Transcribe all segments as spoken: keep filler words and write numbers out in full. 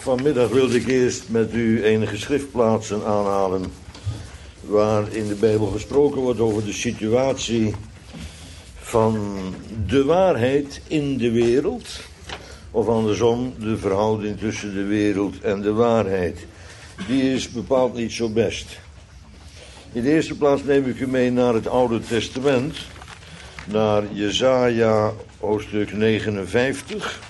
Vanmiddag wilde ik eerst met u enige schriftplaatsen aanhalen waar in de Bijbel gesproken wordt over de situatie van de waarheid in de wereld, of andersom de verhouding tussen de wereld en de waarheid. Die is bepaald niet zo best. In de eerste plaats neem ik u mee naar het Oude Testament, naar Jesaja hoofdstuk negenenvijftig.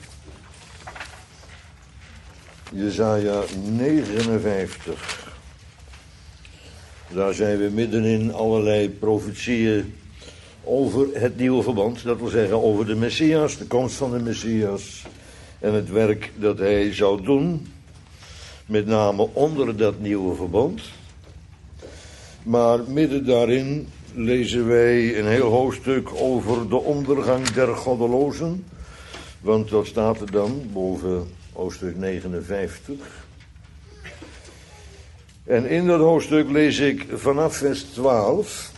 Jesaja negenenvijftig. Daar zijn we middenin allerlei profetieën over het nieuwe verbond. Dat wil zeggen over de Messias, de komst van de Messias en het werk dat hij zou doen. Met name onder dat nieuwe verbond. Maar midden daarin lezen wij een heel hoofdstuk over de ondergang der goddelozen. Want dat staat er dan boven hoofdstuk negenenvijftig. En in dat hoofdstuk lees ik vanaf vers twaalf.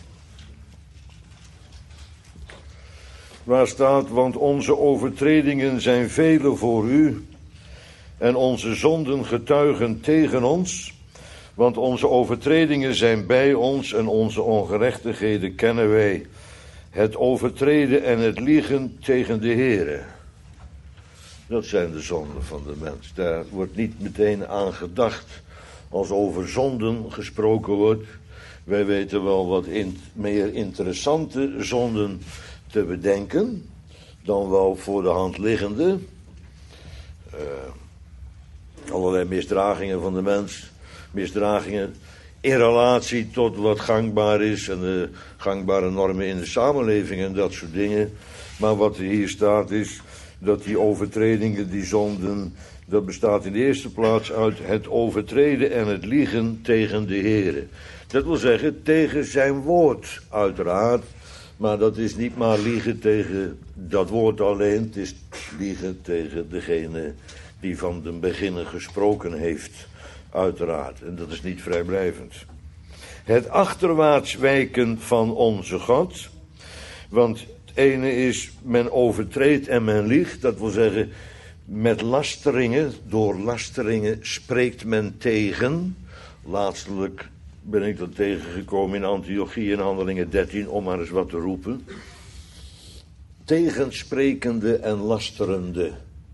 Waar staat, want onze overtredingen zijn vele voor u. En onze zonden getuigen tegen ons. Want onze overtredingen zijn bij ons en onze ongerechtigheden kennen wij. Het overtreden en het liegen tegen de Heere. Dat zijn de zonden van de mens. Daar wordt niet meteen aan gedacht als over zonden gesproken wordt. Wij weten wel wat in, meer interessante zonden te bedenken dan wel voor de hand liggende. Uh, allerlei misdragingen van de mens. Misdragingen in relatie tot wat gangbaar is en de gangbare normen in de samenleving en dat soort dingen. Maar wat er hier staat is dat die overtredingen, die zonden, dat bestaat in de eerste plaats uit het overtreden en het liegen tegen de Heere. Dat wil zeggen tegen zijn woord uiteraard, maar dat is niet maar liegen tegen dat woord alleen, het is liegen tegen degene die van den beginnen gesproken heeft. Uiteraard, en dat is niet vrijblijvend. Het achterwaarts wijken van onze God. Want het ene is, men overtreedt en men liegt. Dat wil zeggen, met lasteringen, door lasteringen spreekt men tegen. Laatstelijk ben ik dat tegengekomen in Antiochie in Handelingen dertien, om maar eens wat te roepen. Tegensprekende en lasterende.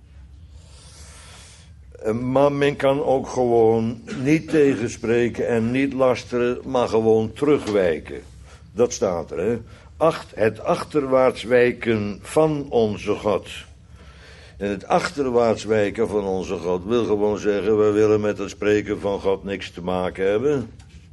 Maar men kan ook gewoon niet tegenspreken en niet lasteren, maar gewoon terugwijken. Dat staat er, hè. Acht, het achterwaarts wijken van onze God. En het achterwaarts wijken van onze God wil gewoon zeggen, we willen met het spreken van God niks te maken hebben.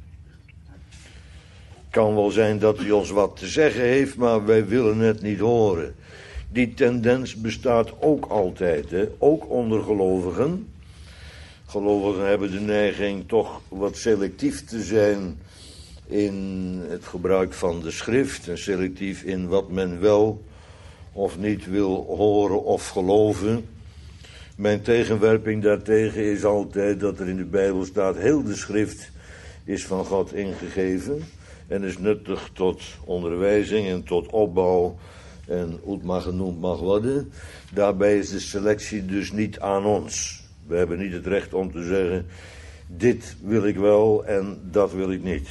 Kan wel zijn dat hij ons wat te zeggen heeft, maar wij willen het niet horen. Die tendens bestaat ook altijd, hè. Ook onder gelovigen. Gelovigen hebben de neiging toch wat selectief te zijn in het gebruik van de schrift. En selectief in wat men wel of niet wil horen of geloven. Mijn tegenwerping daartegen is altijd dat er in de Bijbel staat, heel de schrift is van God ingegeven. En is nuttig tot onderwijzing en tot opbouw en hoe het maar genoemd mag worden. Daarbij is de selectie dus niet aan ons. We hebben niet het recht om te zeggen, dit wil ik wel en dat wil ik niet.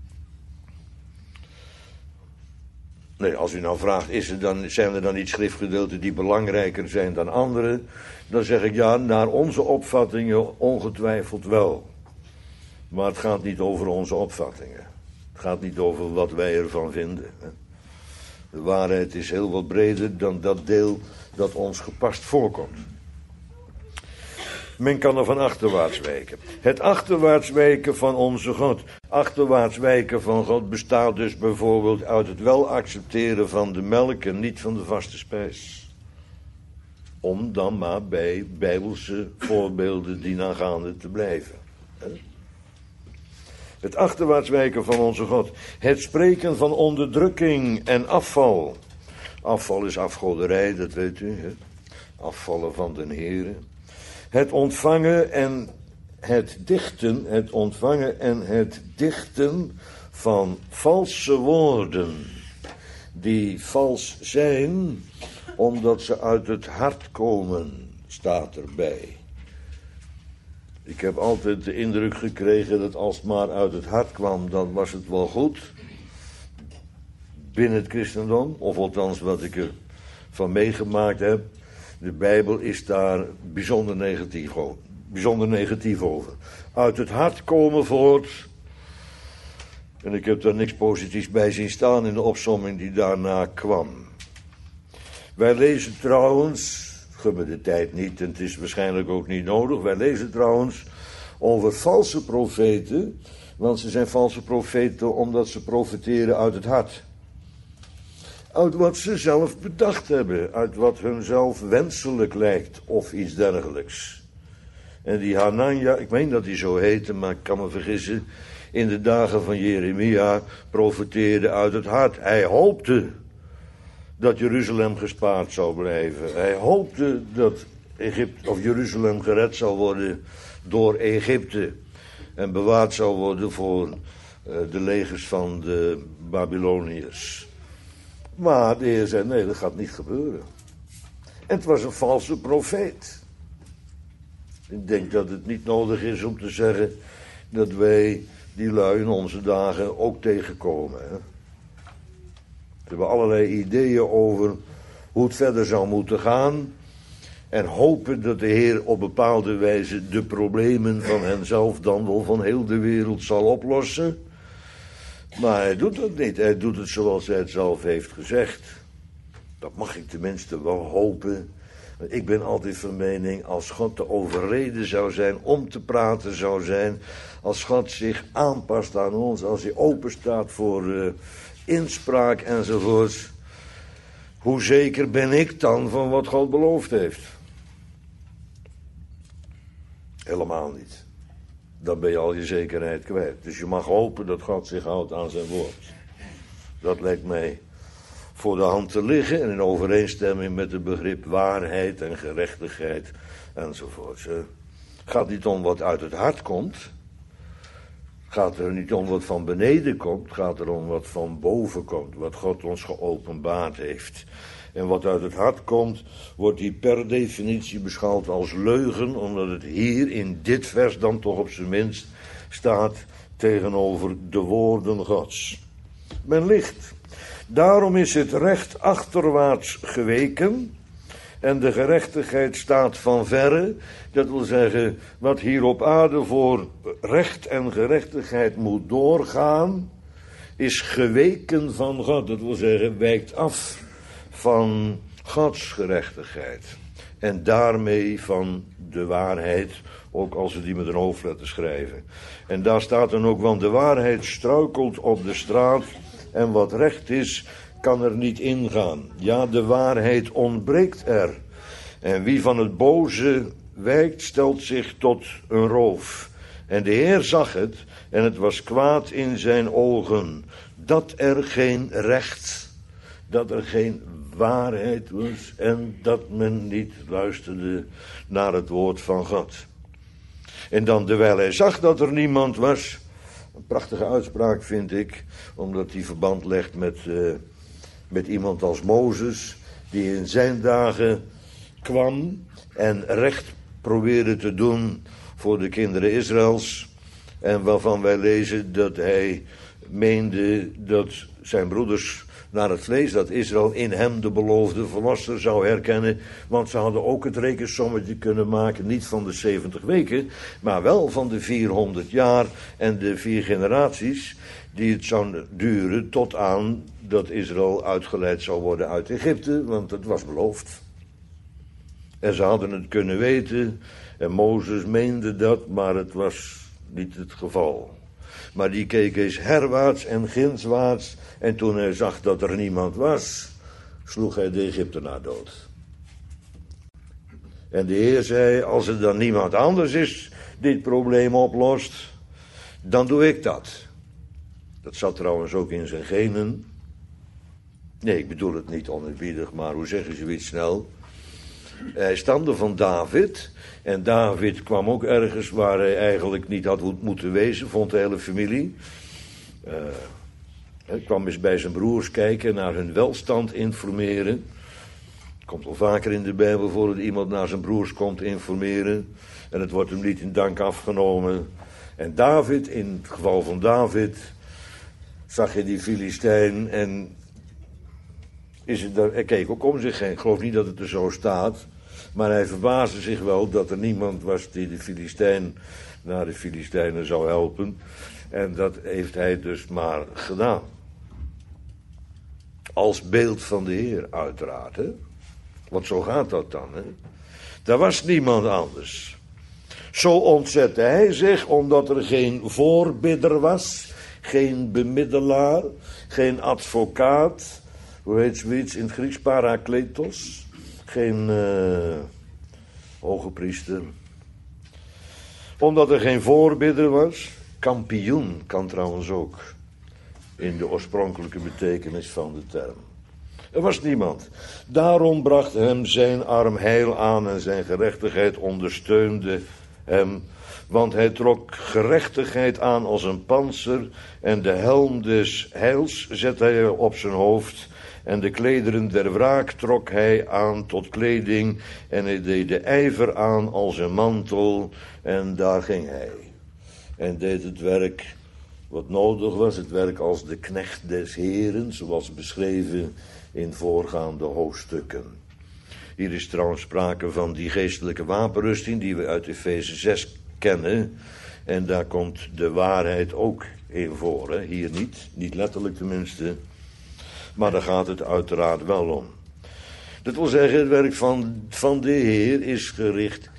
Nee, als u nou vraagt, is er dan, zijn er dan niet schriftgedeelten die belangrijker zijn dan andere? Dan zeg ik ja, naar onze opvattingen ongetwijfeld wel. Maar het gaat niet over onze opvattingen. Het gaat niet over wat wij ervan vinden. De waarheid is heel wat breder dan dat deel dat ons gepast voorkomt. Men kan er van achterwaarts wijken. Het achterwaarts wijken van onze God. Achterwaarts wijken van God bestaat dus bijvoorbeeld uit het wel accepteren van de melk en niet van de vaste spijs. Om dan maar bij bijbelse voorbeelden dienaangaande te blijven. Het achterwaarts wijken van onze God. Het spreken van onderdrukking en afval. Afval is afgoderij, dat weet u. Hè? Afvallen van den Heere. Het ontvangen en het dichten, het ontvangen en het dichten van valse woorden, die vals zijn, omdat ze uit het hart komen, staat erbij. Ik heb altijd de indruk gekregen dat als het maar uit het hart kwam, dan was het wel goed. Binnen het christendom, of althans wat ik er van meegemaakt heb. De Bijbel is daar bijzonder negatief over. Bijzonder negatief over. Uit het hart komen voort. En ik heb daar niks positiefs bij zien staan in de opsomming die daarna kwam. Wij lezen trouwens, gun me de tijd niet en het is waarschijnlijk ook niet nodig. Wij lezen trouwens over valse profeten. Want ze zijn valse profeten omdat ze profeteren uit het hart. Uit wat ze zelf bedacht hebben. Uit wat hunzelf wenselijk lijkt of iets dergelijks. En die Hanania, ik meen dat hij zo heette, maar ik kan me vergissen. In de dagen van Jeremia profeteerde uit het hart. Hij hoopte dat Jeruzalem gespaard zou blijven. Hij hoopte dat Egypte, of Jeruzalem gered zou worden door Egypte. En bewaard zou worden voor uh, de legers van de Babyloniërs. Maar de Heer zei, nee, dat gaat niet gebeuren. En het was een valse profeet. Ik denk dat het niet nodig is om te zeggen dat wij die lui in onze dagen ook tegenkomen. Hè? We hebben allerlei ideeën over hoe het verder zou moeten gaan. En hopen dat de Heer op bepaalde wijze de problemen van henzelf dan wel van heel de wereld zal oplossen. Maar hij doet dat niet. Hij doet het zoals hij het zelf heeft gezegd. Dat mag ik tenminste wel hopen. Want ik ben altijd van mening, als God te overreden zou zijn, om te praten zou zijn, als God zich aanpast aan ons, als hij open staat voor uh, inspraak enzovoorts, hoe zeker ben ik dan van wat God beloofd heeft? Helemaal niet. Dan ben je al je zekerheid kwijt. Dus je mag hopen dat God zich houdt aan zijn woord. Dat lijkt mij voor de hand te liggen en in overeenstemming met het begrip waarheid en gerechtigheid enzovoort. Het gaat niet om wat uit het hart komt. Het gaat er niet om wat van beneden komt. Het gaat er om wat van boven komt. Wat God ons geopenbaard heeft. En wat uit het hart komt, wordt die per definitie beschouwd als leugen, omdat het hier in dit vers dan toch op zijn minst staat tegenover de woorden Gods. Men ligt. Daarom is het recht achterwaarts geweken en de gerechtigheid staat van verre. Dat wil zeggen, wat hier op aarde voor recht en gerechtigheid moet doorgaan, is geweken van God. Dat wil zeggen, wijkt af van Gods gerechtigheid. En daarmee van de waarheid, ook als we die met een hoofdletter schrijven. En daar staat dan ook, want de waarheid struikelt op de straat en wat recht is, kan er niet ingaan. Ja, de waarheid ontbreekt er. En wie van het boze wijkt, stelt zich tot een roof. En de Heer zag het, en het was kwaad in zijn ogen, dat er geen recht, dat er geen waarheid was en dat men niet luisterde naar het woord van God. En dan, terwijl hij zag dat er niemand was, een prachtige uitspraak vind ik, omdat die verband legt met, uh, met iemand als Mozes, die in zijn dagen kwam en recht probeerde te doen voor de kinderen Israëls, en waarvan wij lezen dat hij meende dat zijn broeders naar het vlees, dat Israël in hem de beloofde verlosser zou herkennen, want ze hadden ook het rekensommetje kunnen maken, niet van de zeventig weken, maar wel van de vierhonderd jaar en de vier generaties die het zou duren tot aan dat Israël uitgeleid zou worden uit Egypte, want het was beloofd. En ze hadden het kunnen weten en Mozes meende dat, maar het was niet het geval. Maar die keek eens herwaarts en gindswaarts. En toen hij zag dat er niemand was, sloeg hij de Egyptenaar dood. En de Heer zei, als er dan niemand anders is die het probleem oplost, dan doe ik dat. Dat zat trouwens ook in zijn genen. Nee, ik bedoel het niet oneerbiedig, maar hoe zeggen ze zoiets snel? Hij stamde van David. En David kwam ook ergens waar hij eigenlijk niet had moeten wezen, vond de hele familie. Uh, hij kwam eens bij zijn broers kijken, naar hun welstand informeren. Komt wel vaker in de Bijbel voor dat iemand naar zijn broers komt informeren. En het wordt hem niet in dank afgenomen. En David, in het geval van David, zag je die Filistijn en is het daar, hij keek ook om zich heen. Ik geloof niet dat het er zo staat. Maar hij verbaasde zich wel dat er niemand was die de Filistijn naar de Filistijnen zou helpen. En dat heeft hij dus maar gedaan. Als beeld van de Heer, uiteraard. Hè? Want zo gaat dat dan. Hè? Daar was niemand anders. Zo ontzette hij zich, omdat er geen voorbidder was, geen bemiddelaar, geen advocaat, hoe heet zoiets in het Grieks, parakletos, geen uh, hoge priester. Omdat er geen voorbidder was, kampioen kan trouwens ook in de oorspronkelijke betekenis van de term. Er was niemand. Daarom bracht hem zijn arm heil aan en zijn gerechtigheid ondersteunde hem. Want hij trok gerechtigheid aan als een pantser en de helm des heils zette hij op zijn hoofd. En de klederen der wraak trok hij aan tot kleding en hij deed de ijver aan als een mantel en daar ging hij. En deed het werk wat nodig was, het werk als de knecht des Heren, zoals beschreven in voorgaande hoofdstukken. Hier is trouwens sprake van die geestelijke wapenrusting die we uit Efeze zes kennen. En daar komt de waarheid ook in voor. Hè? Hier niet, niet letterlijk tenminste. Maar daar gaat het uiteraard wel om. Dat wil zeggen, het werk van, van de Heer is gericht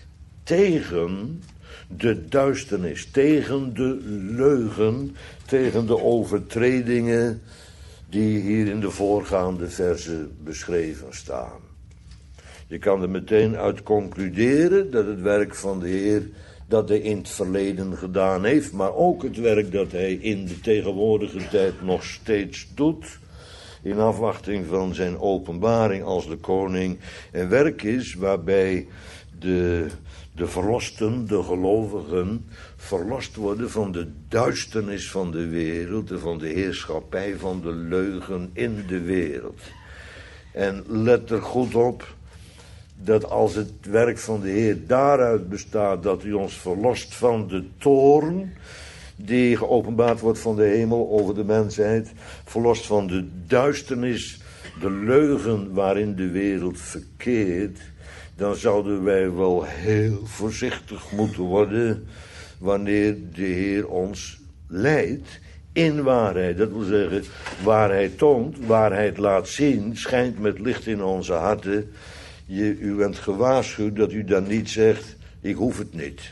tegen de duisternis, tegen de leugen, tegen de overtredingen die hier in de voorgaande verzen beschreven staan. Je kan er meteen uit concluderen dat het werk van de Heer dat hij in het verleden gedaan heeft, maar ook het werk dat hij in de tegenwoordige tijd nog steeds doet, in afwachting van zijn openbaring als de koning, een werk is waarbij de, de verlosten, de gelovigen, verlost worden van de duisternis van de wereld en van de heerschappij van de leugen in de wereld. En let er goed op dat als het werk van de Heer daaruit bestaat dat hij ons verlost van de toorn die geopenbaard wordt van de hemel over de mensheid, verlost van de duisternis, de leugen waarin de wereld verkeert, dan zouden wij wel heel voorzichtig moeten worden wanneer de Heer ons leidt in waarheid. Dat wil zeggen, waarheid toont, waarheid laat zien, schijnt met licht in onze harten. Je, u bent gewaarschuwd dat u dan niet zegt, ik hoef het niet.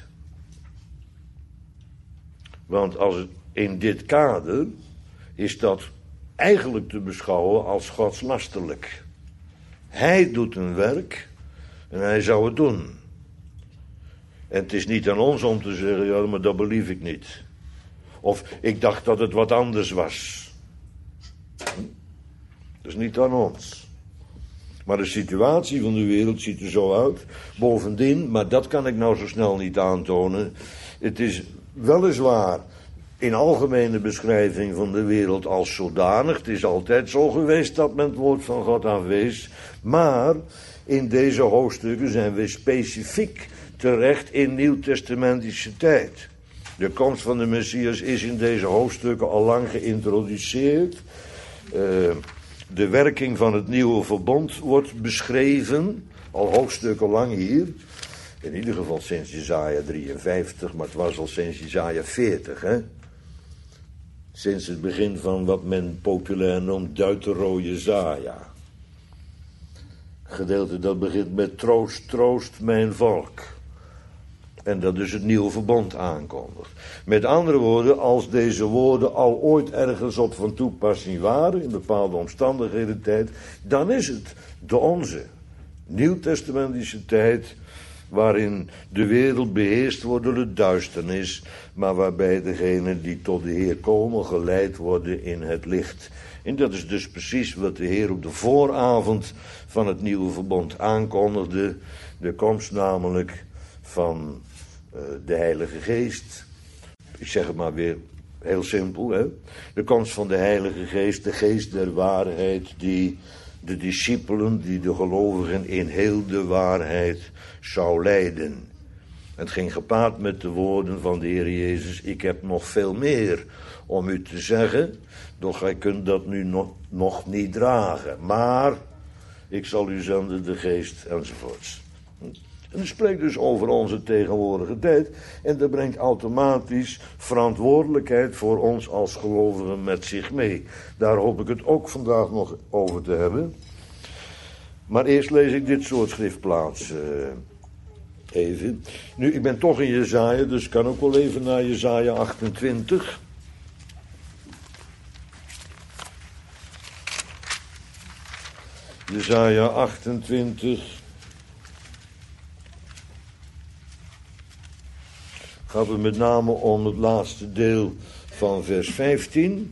Want als het in dit kader is dat eigenlijk te beschouwen als godslasterlijk. Hij doet een werk en hij zou het doen. En het is niet aan ons om te zeggen, ja, maar dat belief ik niet. Of ik dacht dat het wat anders was. Dat is niet aan ons. Maar de situatie van de wereld ziet er zo uit. Bovendien, maar dat kan ik nou zo snel niet aantonen. Het is weliswaar in algemene beschrijving van de wereld als zodanig. Het is altijd zo geweest dat men het woord van God afwees. Maar in deze hoofdstukken zijn we specifiek terecht in nieuwtestamentische tijd. De komst van de Messias is in deze hoofdstukken al lang geïntroduceerd. Uh, de werking van het nieuwe verbond wordt beschreven, al hoofdstukken lang hier. In ieder geval sinds Jesaja drieënvijftig, maar het was al sinds Jesaja veertig, hè. Sinds het begin van wat men populair noemt Deutero-Jesaja. Gedeelte dat begint met troost, troost mijn volk. En dat dus het nieuwe verbond aankondigt. Met andere woorden, als deze woorden al ooit ergens op van toepassing waren, in bepaalde omstandigheden tijd, dan is het de onze nieuwtestamentische tijd, waarin de wereld beheerst wordt door de duisternis, maar waarbij degenen die tot de Heer komen geleid worden in het licht. En dat is dus precies wat de Heer op de vooravond van het nieuwe verbond aankondigde. De komst namelijk van uh, de Heilige Geest. Ik zeg het maar weer heel simpel, hè. De komst van de Heilige Geest, de geest der waarheid die de discipelen die de gelovigen in heel de waarheid zou leiden. Het ging gepaard met de woorden van de Heer Jezus: ik heb nog veel meer om u te zeggen, doch gij kunt dat nu nog, nog niet dragen. Maar ik zal u zenden de geest enzovoorts. En dat spreekt dus over onze tegenwoordige tijd. En dat brengt automatisch verantwoordelijkheid voor ons als gelovigen met zich mee. Daar hoop ik het ook vandaag nog over te hebben. Maar eerst lees ik dit soort schriftplaats uh, even. Nu, ik ben toch in Jesaja, dus ik kan ook wel even naar Jesaja achtentwintig. Jesaja achtentwintig. Gaat het met name om het laatste deel van vers vijftien.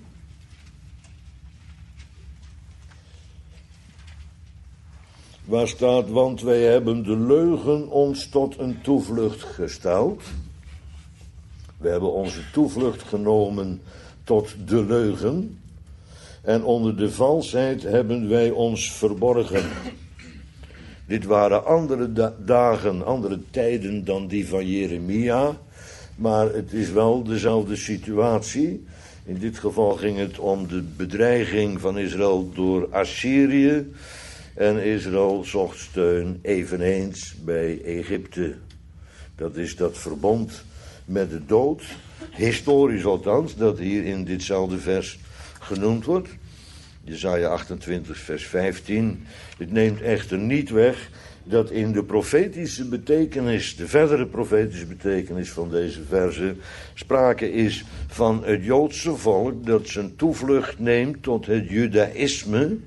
Waar staat: want wij hebben de leugen ons tot een toevlucht gesteld. We hebben onze toevlucht genomen tot de leugen. En onder de valsheid hebben wij ons verborgen. Dit waren andere da- dagen, andere tijden dan die van Jeremia. Maar het is wel dezelfde situatie. In dit geval ging het om de bedreiging van Israël door Assyrië. En Israël zocht steun eveneens bij Egypte. Dat is dat verbond met de dood. Historisch althans, dat hier in ditzelfde vers genoemd wordt. Jesaja achtentwintig vers vijftien. Het neemt echter niet weg dat in de profetische betekenis, de verdere profetische betekenis van deze verse, sprake is van het Joodse volk dat zijn toevlucht neemt tot het Judaïsme.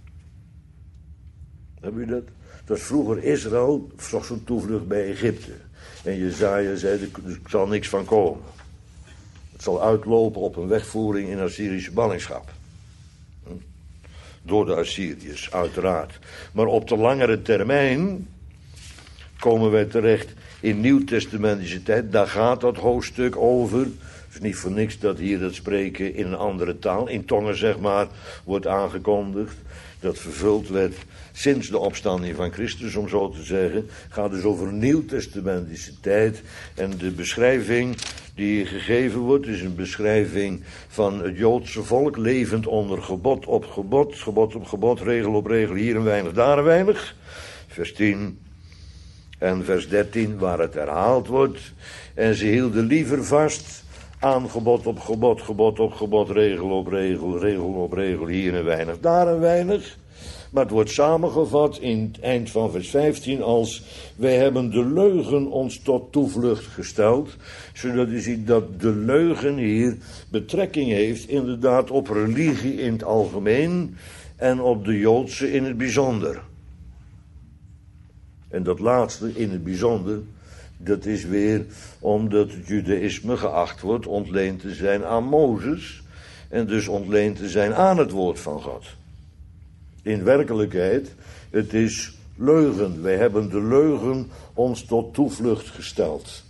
Heb u dat? Dat was vroeger Israël, zocht zijn toevlucht bij Egypte. En Jesaja zei, er zal niks van komen. Het zal uitlopen op een wegvoering in Assyrische ballingschap. Door de Assyriërs, uiteraard. Maar op de langere termijn komen wij terecht in nieuwtestamentische tijd. Daar gaat dat hoofdstuk over. Het is niet voor niks dat hier het spreken in een andere taal, in tongen zeg maar, wordt aangekondigd. Dat vervuld werd sinds de opstanding van Christus, om zo te zeggen. Gaat dus over een nieuwtestamentische tijd. En de beschrijving die gegeven wordt is een beschrijving van het Joodse volk, levend onder gebod op gebod, gebod op gebod, regel op regel, hier een weinig, daar een weinig. Vers tien en vers dertien, waar het herhaald wordt. En ze hielden liever vast aan gebod op gebod, gebod op gebod, regel op regel, regel op regel, hier een weinig, daar een weinig. Maar het wordt samengevat in het eind van vers vijftien als: wij hebben de leugen ons tot toevlucht gesteld. Zodat u ziet dat de leugen hier betrekking heeft inderdaad op religie in het algemeen en op de Joodse in het bijzonder. En dat laatste in het bijzonder, dat is weer omdat het Judaïsme geacht wordt ontleend te zijn aan Mozes en dus ontleend te zijn aan het woord van God. In werkelijkheid, het is leugen. Wij hebben de leugen ons tot toevlucht gesteld.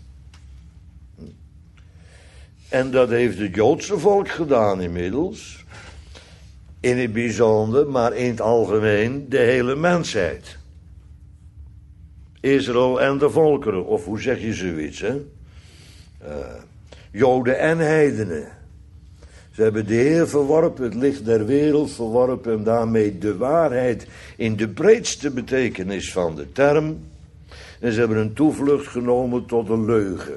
En dat heeft het Joodse volk gedaan inmiddels. In het bijzonder, maar in het algemeen de hele mensheid. Israël en de volkeren, of hoe zeg je zoiets, hè? Uh, Joden en heidenen. Ze hebben de Heer verworpen, het licht der wereld verworpen en daarmee de waarheid in de breedste betekenis van de term. En ze hebben een toevlucht genomen tot een leugen.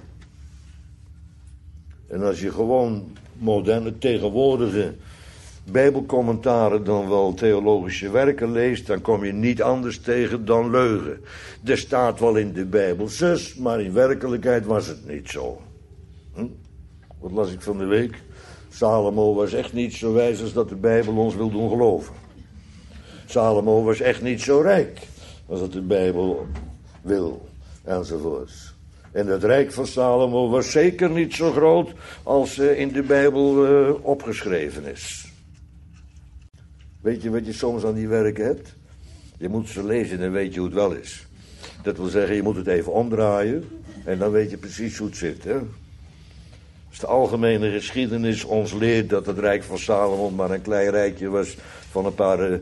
En als je gewoon moderne, tegenwoordige bijbelcommentaren dan wel theologische werken leest, dan kom je niet anders tegen dan leugen. Er staat wel in de Bijbel zus, maar in werkelijkheid was het niet zo. Hm? Wat las ik van de week? Salomo was echt niet zo wijs als dat de Bijbel ons wil doen geloven. Salomo was echt niet zo rijk als dat de Bijbel wil, enzovoorts. En het rijk van Salomo was zeker niet zo groot als uh, in de Bijbel uh, opgeschreven is. Weet je wat je soms aan die werken hebt? Je moet ze lezen en dan weet je hoe het wel is. Dat wil zeggen, je moet het even omdraaien en dan weet je precies hoe het zit, hè? Als de algemene geschiedenis ons leert dat het rijk van Salomo maar een klein rijkje was van een paar uh,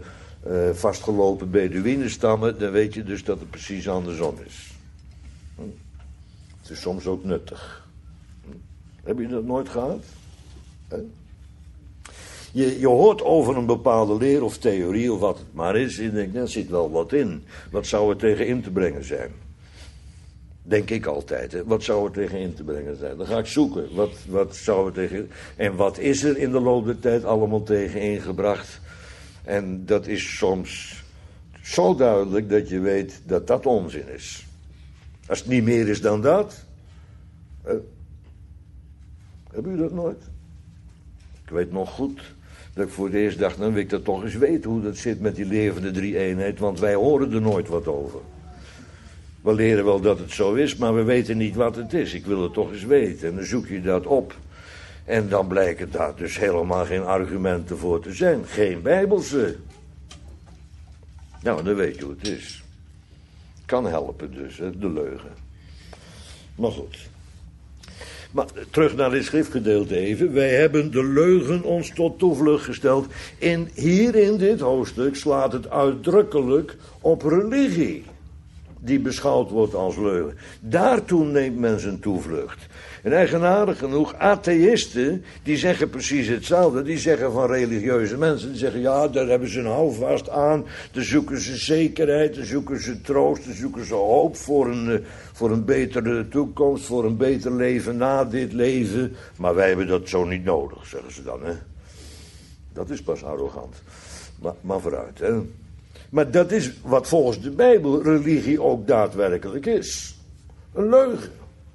uh, vastgelopen Beduïnenstammen, dan weet je dus dat het precies andersom is. Hm? Het is soms ook nuttig. Hm? Heb je dat nooit gehad? He? Je, je hoort over een bepaalde leer of theorie of wat het maar is, en je denkt, daar zit wel wat in. Wat zou er tegen in te brengen zijn? Denk ik altijd, hè? Wat zou er tegen in te brengen zijn? Dan ga ik zoeken, wat, wat zou er tegen... En wat is er in de loop der tijd allemaal tegen ingebracht? En dat is soms zo duidelijk dat je weet dat dat onzin is. Als het niet meer is dan dat. Eh, hebben u dat nooit? Ik weet nog goed dat ik voor het eerst dacht, dan wil ik dat toch eens weten hoe dat zit met die levende drie-eenheid, want wij horen er nooit wat over. We leren wel dat het zo is, maar we weten niet wat het is. Ik wil het toch eens weten. En dan zoek je dat op. En dan blijken daar dus helemaal geen argumenten voor te zijn. Geen bijbelse. Nou, dan weet je hoe het is. Kan helpen dus, hè, de leugen. Maar goed. Maar terug naar dit schriftgedeelte even. Wij hebben de leugen ons tot toevlucht gesteld. En hier in dit hoofdstuk slaat het uitdrukkelijk op religie, die beschouwd wordt als leugen. Daartoe neemt men zijn toevlucht. En eigenaardig genoeg, atheïsten, die zeggen precies hetzelfde. Die zeggen van religieuze mensen, die zeggen, ja, daar hebben ze een houvast aan. Daar zoeken ze zekerheid, daar zoeken ze troost, daar zoeken ze hoop voor een, voor een betere toekomst, voor een beter leven na dit leven. Maar wij hebben dat zo niet nodig, zeggen ze dan, hè. Dat is pas arrogant. Maar, maar vooruit, hè. Maar dat is wat volgens de Bijbel religie ook daadwerkelijk is. Een leugen.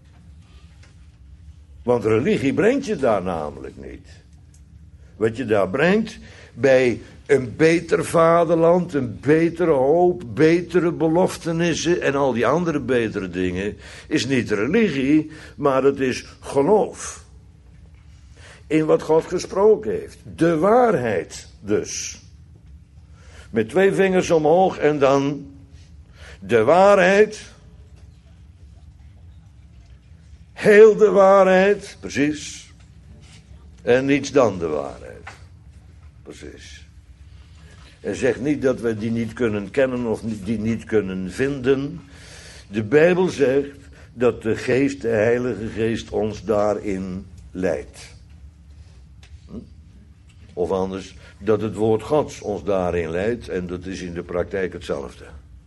Want religie brengt je daar namelijk niet. Wat je daar brengt bij een beter vaderland, een betere hoop, betere beloftenissen en al die andere betere dingen, is niet religie, maar het is geloof. In wat God gesproken heeft. De waarheid dus. Met twee vingers omhoog en dan de waarheid. Heel de waarheid, precies. En niets dan de waarheid. Precies. En zeg niet dat we die niet kunnen kennen of die niet kunnen vinden. De Bijbel zegt dat de Geest, de Heilige Geest, ons daarin leidt. Hm? Of anders, dat het woord Gods ons daarin leidt, en dat is in de praktijk hetzelfde.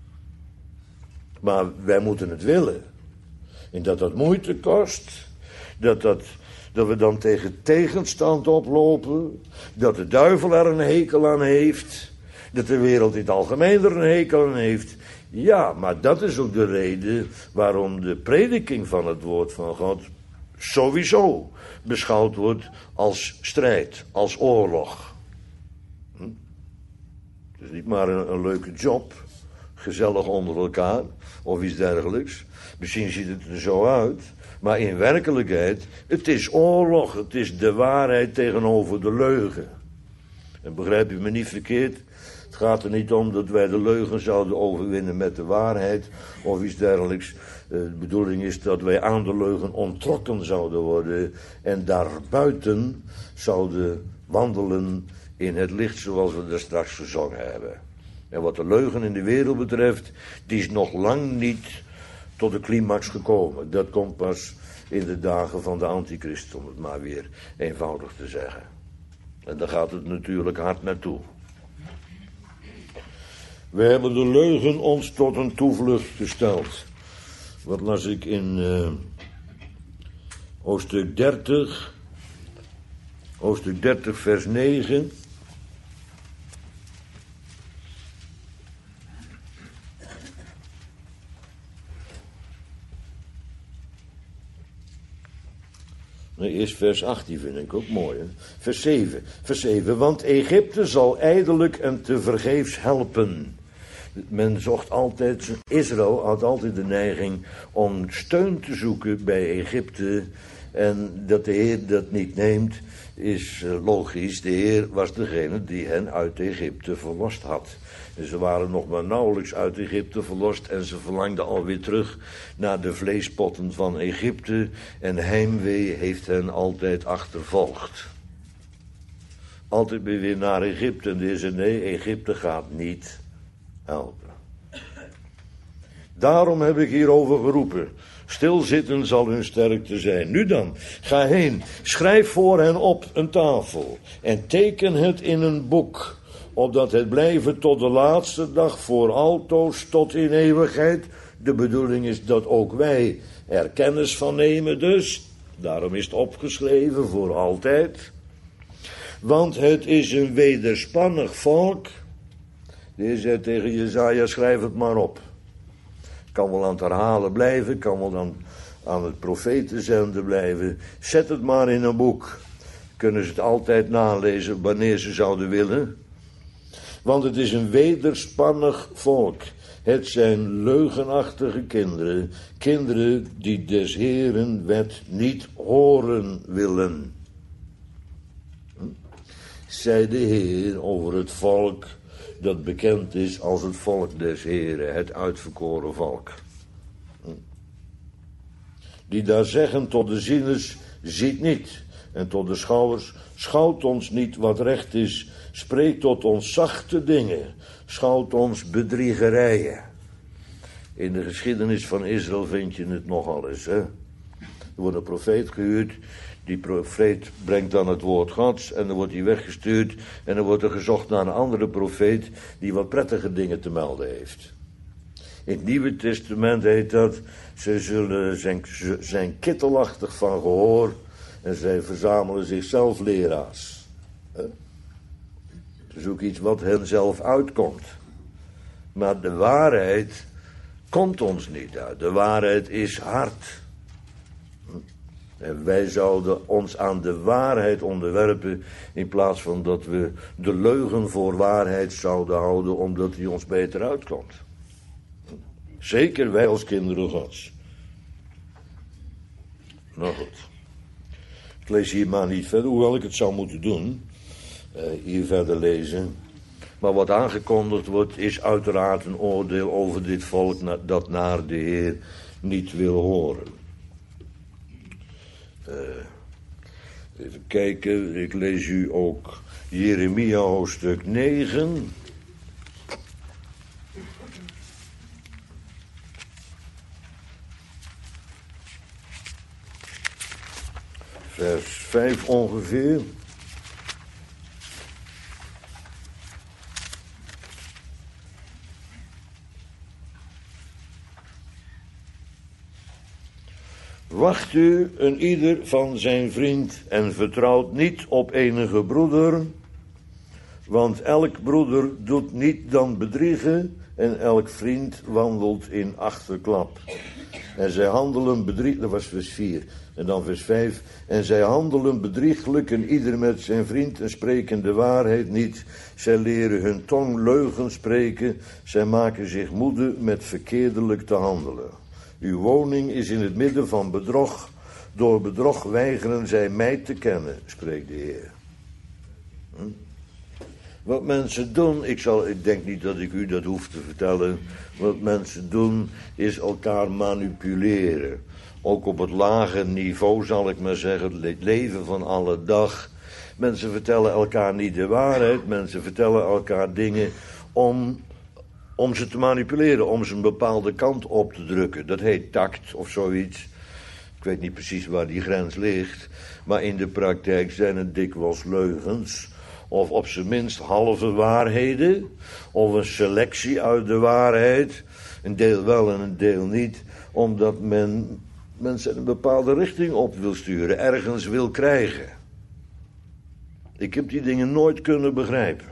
Maar wij moeten het willen. En dat dat moeite kost, dat, dat, dat we dan tegen tegenstand oplopen, dat de duivel er een hekel aan heeft, dat de wereld in het algemeen er een hekel aan heeft. Ja, maar dat is ook de reden waarom de prediking van het woord van God sowieso beschouwd wordt als strijd, als oorlog. Hm? Het is niet maar een, een leuke job, gezellig onder elkaar of iets dergelijks. Misschien ziet het er zo uit, maar in werkelijkheid, het is oorlog, het is de waarheid tegenover de leugen. En begrijp je me niet verkeerd, het gaat er niet om dat wij de leugen zouden overwinnen met de waarheid of iets dergelijks. De bedoeling is dat wij aan de leugen onttrokken zouden worden en daarbuiten zouden wandelen in het licht zoals we er straks gezongen hebben. En wat de leugen in de wereld betreft, die is nog lang niet tot de climax gekomen. Dat komt pas in de dagen van de antichrist, om het maar weer eenvoudig te zeggen. En daar gaat het natuurlijk hard naartoe. We hebben de leugen ons tot een toevlucht gesteld. Wat las ik in uh, hoofdstuk dertig, hoofdstuk dertig vers negen... Nee, eerst vers achttien vind ik ook mooi. Hè? Vers zeven. Vers zeven. Want Egypte zal ijdelijk en tevergeefs helpen. Men zocht altijd, Israël had altijd de neiging om steun te zoeken bij Egypte. En dat de Heer dat niet neemt, is logisch. De Heer was degene die hen uit Egypte verlost had. En ze waren nog maar nauwelijks uit Egypte verlost en ze verlangden alweer terug naar de vleespotten van Egypte. En heimwee heeft hen altijd achtervolgd. altijd weer naar Egypte. En die zei, nee, Egypte gaat niet helpen. Daarom heb ik hierover geroepen. Stilzitten zal hun sterkte zijn. Nu dan, ga heen, schrijf voor hen op een tafel en teken het in een boek, opdat het blijven tot de laatste dag, voor altoos tot in eeuwigheid. De bedoeling is dat ook wij er kennis van nemen dus. Daarom is het opgeschreven voor altijd. Want het is een wederspannig volk. De Heer zei tegen Jesaja, schrijf het maar op. Kan wel aan het herhalen blijven, kan wel dan aan het profetenzenden blijven. Zet het maar in een boek. Kunnen ze het altijd nalezen wanneer ze zouden willen. Want het is een wederspannig volk. Het zijn leugenachtige kinderen. Kinderen die des Heeren wet niet horen willen. Hm? Zei de Heer over het volk dat bekend is als het volk des Heren, het uitverkoren volk. Hm? Die daar zeggen tot de zieners, ziet niet. En tot de schouwers, schouwt ons niet wat recht is. Spreekt tot ons zachte dingen. Schouwt ons bedriegerijen. In de geschiedenis van Israël vind je het nogal eens. Hè? Er wordt een profeet gehuurd. Die profeet brengt dan het woord Gods. En dan wordt hij weggestuurd. En dan wordt er gezocht naar een andere profeet. Die wat prettige dingen te melden heeft. In het Nieuwe Testament heet dat. Ze zullen zijn, zijn kittelachtig van gehoor. En zij verzamelen zichzelf leraars. Hè? Zoek iets wat hen zelf uitkomt. Maar de waarheid komt ons niet uit. De waarheid is hard. En wij zouden ons aan de waarheid onderwerpen, in plaats van dat we de leugen voor waarheid zouden houden, omdat die ons beter uitkomt. Zeker wij als kinderen Gods. Nou goed. Ik lees hier maar niet verder, hoewel ik het zou moeten doen. Uh, hier verder lezen. Maar wat aangekondigd wordt, is uiteraard een oordeel over dit volk na, dat naar de Heer niet wil horen. Uh, even kijken, ik lees u ook Jeremia hoofdstuk negen. Vers vijf ongeveer. Wacht u een ieder van zijn vriend en vertrouwt niet op enige broeder, want elk broeder doet niet dan bedriegen en elk vriend wandelt in achterklap. En zij handelen bedrieglijk, dat was vers vier, en dan vers vijf, en zij handelen bedrieglijk en ieder met zijn vriend en spreken de waarheid niet. Zij leren hun tong leugen spreken, zij maken zich moede met verkeerdelijk te handelen. Uw woning is in het midden van bedrog. Door bedrog weigeren zij mij te kennen, spreekt de Heer. Hm? Wat mensen doen, ik, zal, ik denk niet dat ik u dat hoef te vertellen. Wat mensen doen, is elkaar manipuleren. Ook op het lage niveau, zal ik maar zeggen, het leven van alle dag. Mensen vertellen elkaar niet de waarheid. Mensen vertellen elkaar dingen om... Om ze te manipuleren, om ze een bepaalde kant op te drukken. Dat heet tact of zoiets. Ik weet niet precies waar die grens ligt. Maar in de praktijk zijn het dikwijls leugens. Of op zijn minst halve waarheden. Of een selectie uit de waarheid. Een deel wel en een deel niet. Omdat men mensen een bepaalde richting op wil sturen. Ergens wil krijgen. Ik heb die dingen nooit kunnen begrijpen.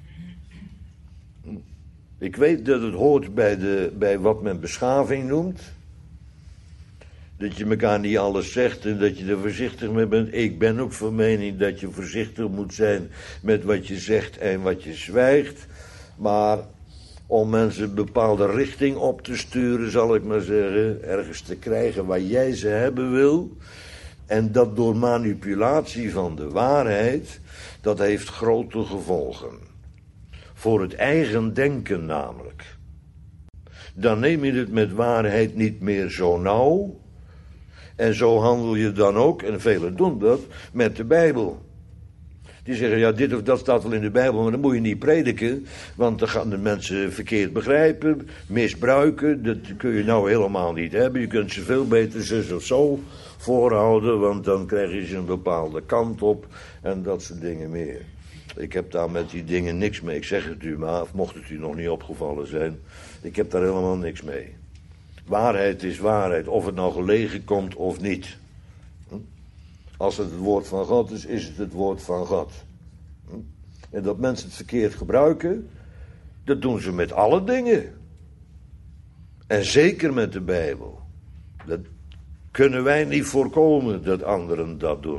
Ik weet dat het hoort bij, de, bij wat men beschaving noemt. Dat je elkaar niet alles zegt en dat je er voorzichtig mee bent. Ik ben ook van mening dat je voorzichtig moet zijn met wat je zegt en wat je zwijgt. Maar om mensen een bepaalde richting op te sturen, zal ik maar zeggen, ergens te krijgen waar jij ze hebben wil. En dat door manipulatie van de waarheid, dat heeft grote gevolgen. Voor het eigen denken namelijk. Dan neem je het met waarheid niet meer zo nauw. En zo handel je dan ook, en velen doen dat, met de Bijbel. Die zeggen, ja, dit of dat staat wel in de Bijbel, maar dan moet je niet prediken. Want dan gaan de mensen verkeerd begrijpen, misbruiken. Dat kun je nou helemaal niet hebben. Je kunt ze veel beter zus of zo voorhouden, want dan krijg je ze een bepaalde kant op. En dat soort dingen meer. Ik heb daar met die dingen niks mee. Ik zeg het u maar, mocht het u nog niet opgevallen zijn. Ik heb daar helemaal niks mee. Waarheid is waarheid, of het nou gelegen komt of niet. Als het het woord van God is, is het het woord van God. En dat mensen het verkeerd gebruiken, dat doen ze met alle dingen. En zeker met de Bijbel. Dat kunnen wij niet voorkomen dat anderen dat doen.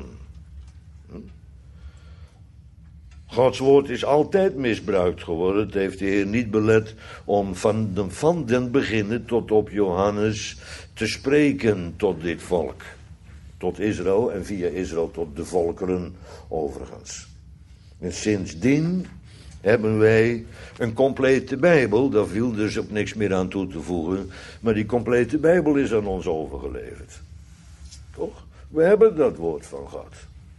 Gods woord is altijd misbruikt geworden. Het heeft de Heer niet belet om van, de, van den beginnen tot op Johannes te spreken tot dit volk. Tot Israël en via Israël tot de volkeren overigens. En sindsdien hebben wij een complete Bijbel. Daar viel dus ook niks meer aan toe te voegen. Maar die complete Bijbel is aan ons overgeleverd. Toch? We hebben dat woord van God.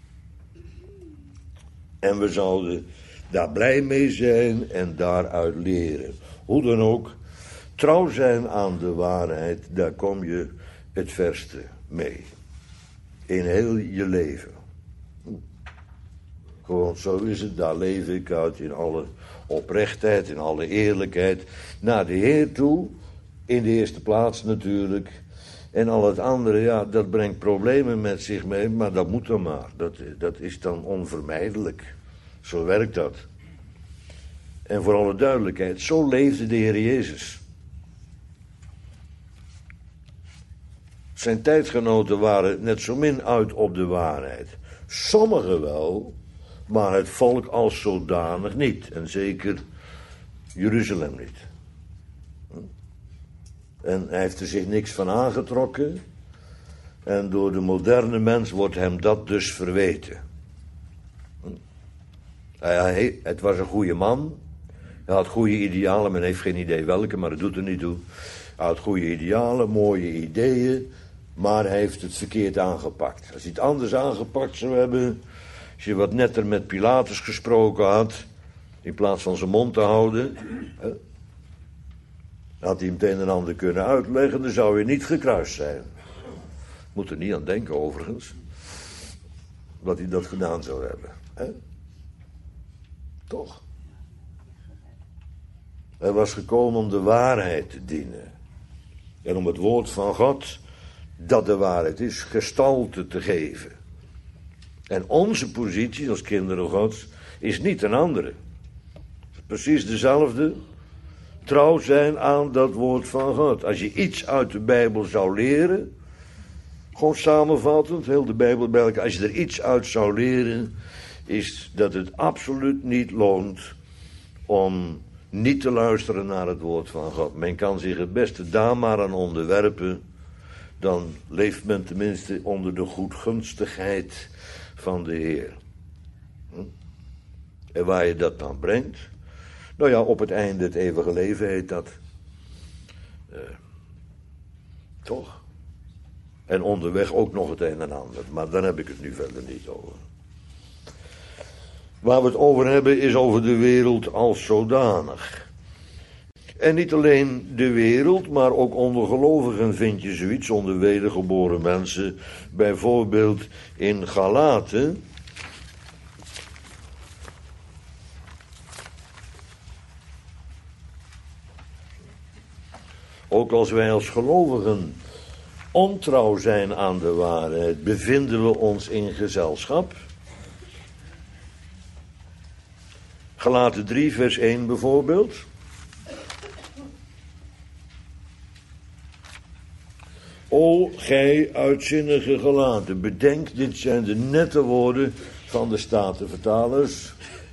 En we zouden daar blij mee zijn en daaruit leren. Hoe dan ook, trouw zijn aan de waarheid, daar kom je het verste mee. In heel je leven. Gewoon zo is het, daar leef ik uit in alle oprechtheid, in alle eerlijkheid. Naar de Heer toe, in de eerste plaats natuurlijk. En al het andere, ja, dat brengt problemen met zich mee, maar dat moet dan maar. Dat, dat is dan onvermijdelijk. Zo werkt dat. En voor alle duidelijkheid, zo leefde de Heer Jezus. Zijn tijdgenoten waren net zo min uit op de waarheid. Sommigen wel, maar het volk als zodanig niet. En zeker Jeruzalem niet. En hij heeft er zich niks van aangetrokken. En door de moderne mens wordt hem dat dus verweten. Hij, het was een goede man. Hij had goede idealen. Men heeft geen idee welke, maar dat doet er niet toe. Hij had goede idealen, mooie ideeën. Maar hij heeft het verkeerd aangepakt. Als hij het anders aangepakt zou hebben. Als je wat netter met Pilatus gesproken had. In plaats van zijn mond te houden. Hè, had hij hem het een en ander kunnen uitleggen. Dan zou hij niet gekruist zijn. Moet er niet aan denken overigens. Dat hij dat gedaan zou hebben. Hè? Toch? Hij was gekomen om de waarheid te dienen. En om het woord van God, dat de waarheid is, gestalte te geven. En onze positie als kinderen Gods is niet een andere. Precies dezelfde. Trouw zijn aan dat woord van God. Als je iets uit de Bijbel zou leren, gewoon samenvattend, heel de Bijbel bij elkaar. Als je er iets uit zou leren, is dat het absoluut niet loont om niet te luisteren naar het woord van God. Men kan zich het beste daar maar aan onderwerpen. Dan leeft men tenminste onder de goedgunstigheid van de Heer. Hm? En waar je dat dan brengt? Nou ja, op het einde het eeuwige leven heet dat. Uh, toch? En onderweg ook nog het een en ander. Maar daar heb ik het nu verder niet over. Waar we het over hebben is over de wereld als zodanig. En niet alleen de wereld, maar ook onder gelovigen vind je zoiets, onder wedergeboren mensen. Bijvoorbeeld in Galaten. Ook als wij als gelovigen ontrouw zijn aan de waarheid, bevinden we ons in gezelschap. Galaten drie, vers één bijvoorbeeld. O, gij uitzinnige Galaten, bedenk, dit zijn de nette woorden van de Statenvertalers.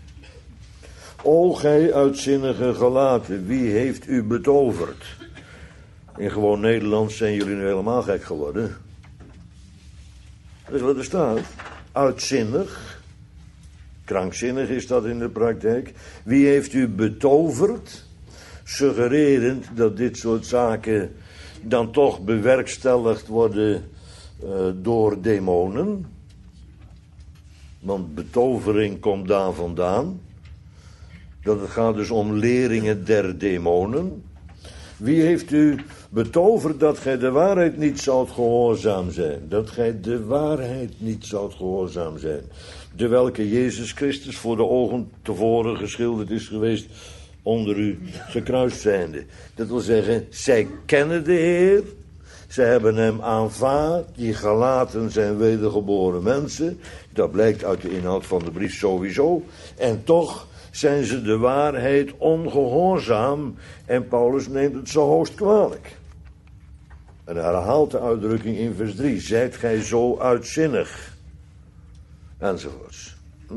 O, gij uitzinnige Galaten, wie heeft u betoverd? In gewoon Nederlands zijn jullie nu helemaal gek geworden. Dat is wat er staat. Uitzinnig. Krankzinnig is dat in de praktijk. Wie heeft u betoverd? Suggererend dat dit soort zaken dan toch bewerkstelligd worden uh, door demonen. Want betovering komt daar vandaan. Dat het gaat dus om leringen der demonen. Wie heeft u betoverd dat gij de waarheid niet zoudt gehoorzaam zijn? Dat gij de waarheid niet zoudt gehoorzaam zijn. De welke Jezus Christus voor de ogen tevoren geschilderd is geweest onder u gekruist zijnde. Dat wil zeggen, zij kennen de Heer. Zij hebben hem aanvaard. Die Galaten zijn wedergeboren mensen. Dat blijkt uit de inhoud van de brief sowieso. En toch zijn ze de waarheid ongehoorzaam. En Paulus neemt het zo hoogst kwalijk. En hij herhaalt de uitdrukking in vers drie. Zijt gij zo uitzinnig? Enzovoorts. Hm?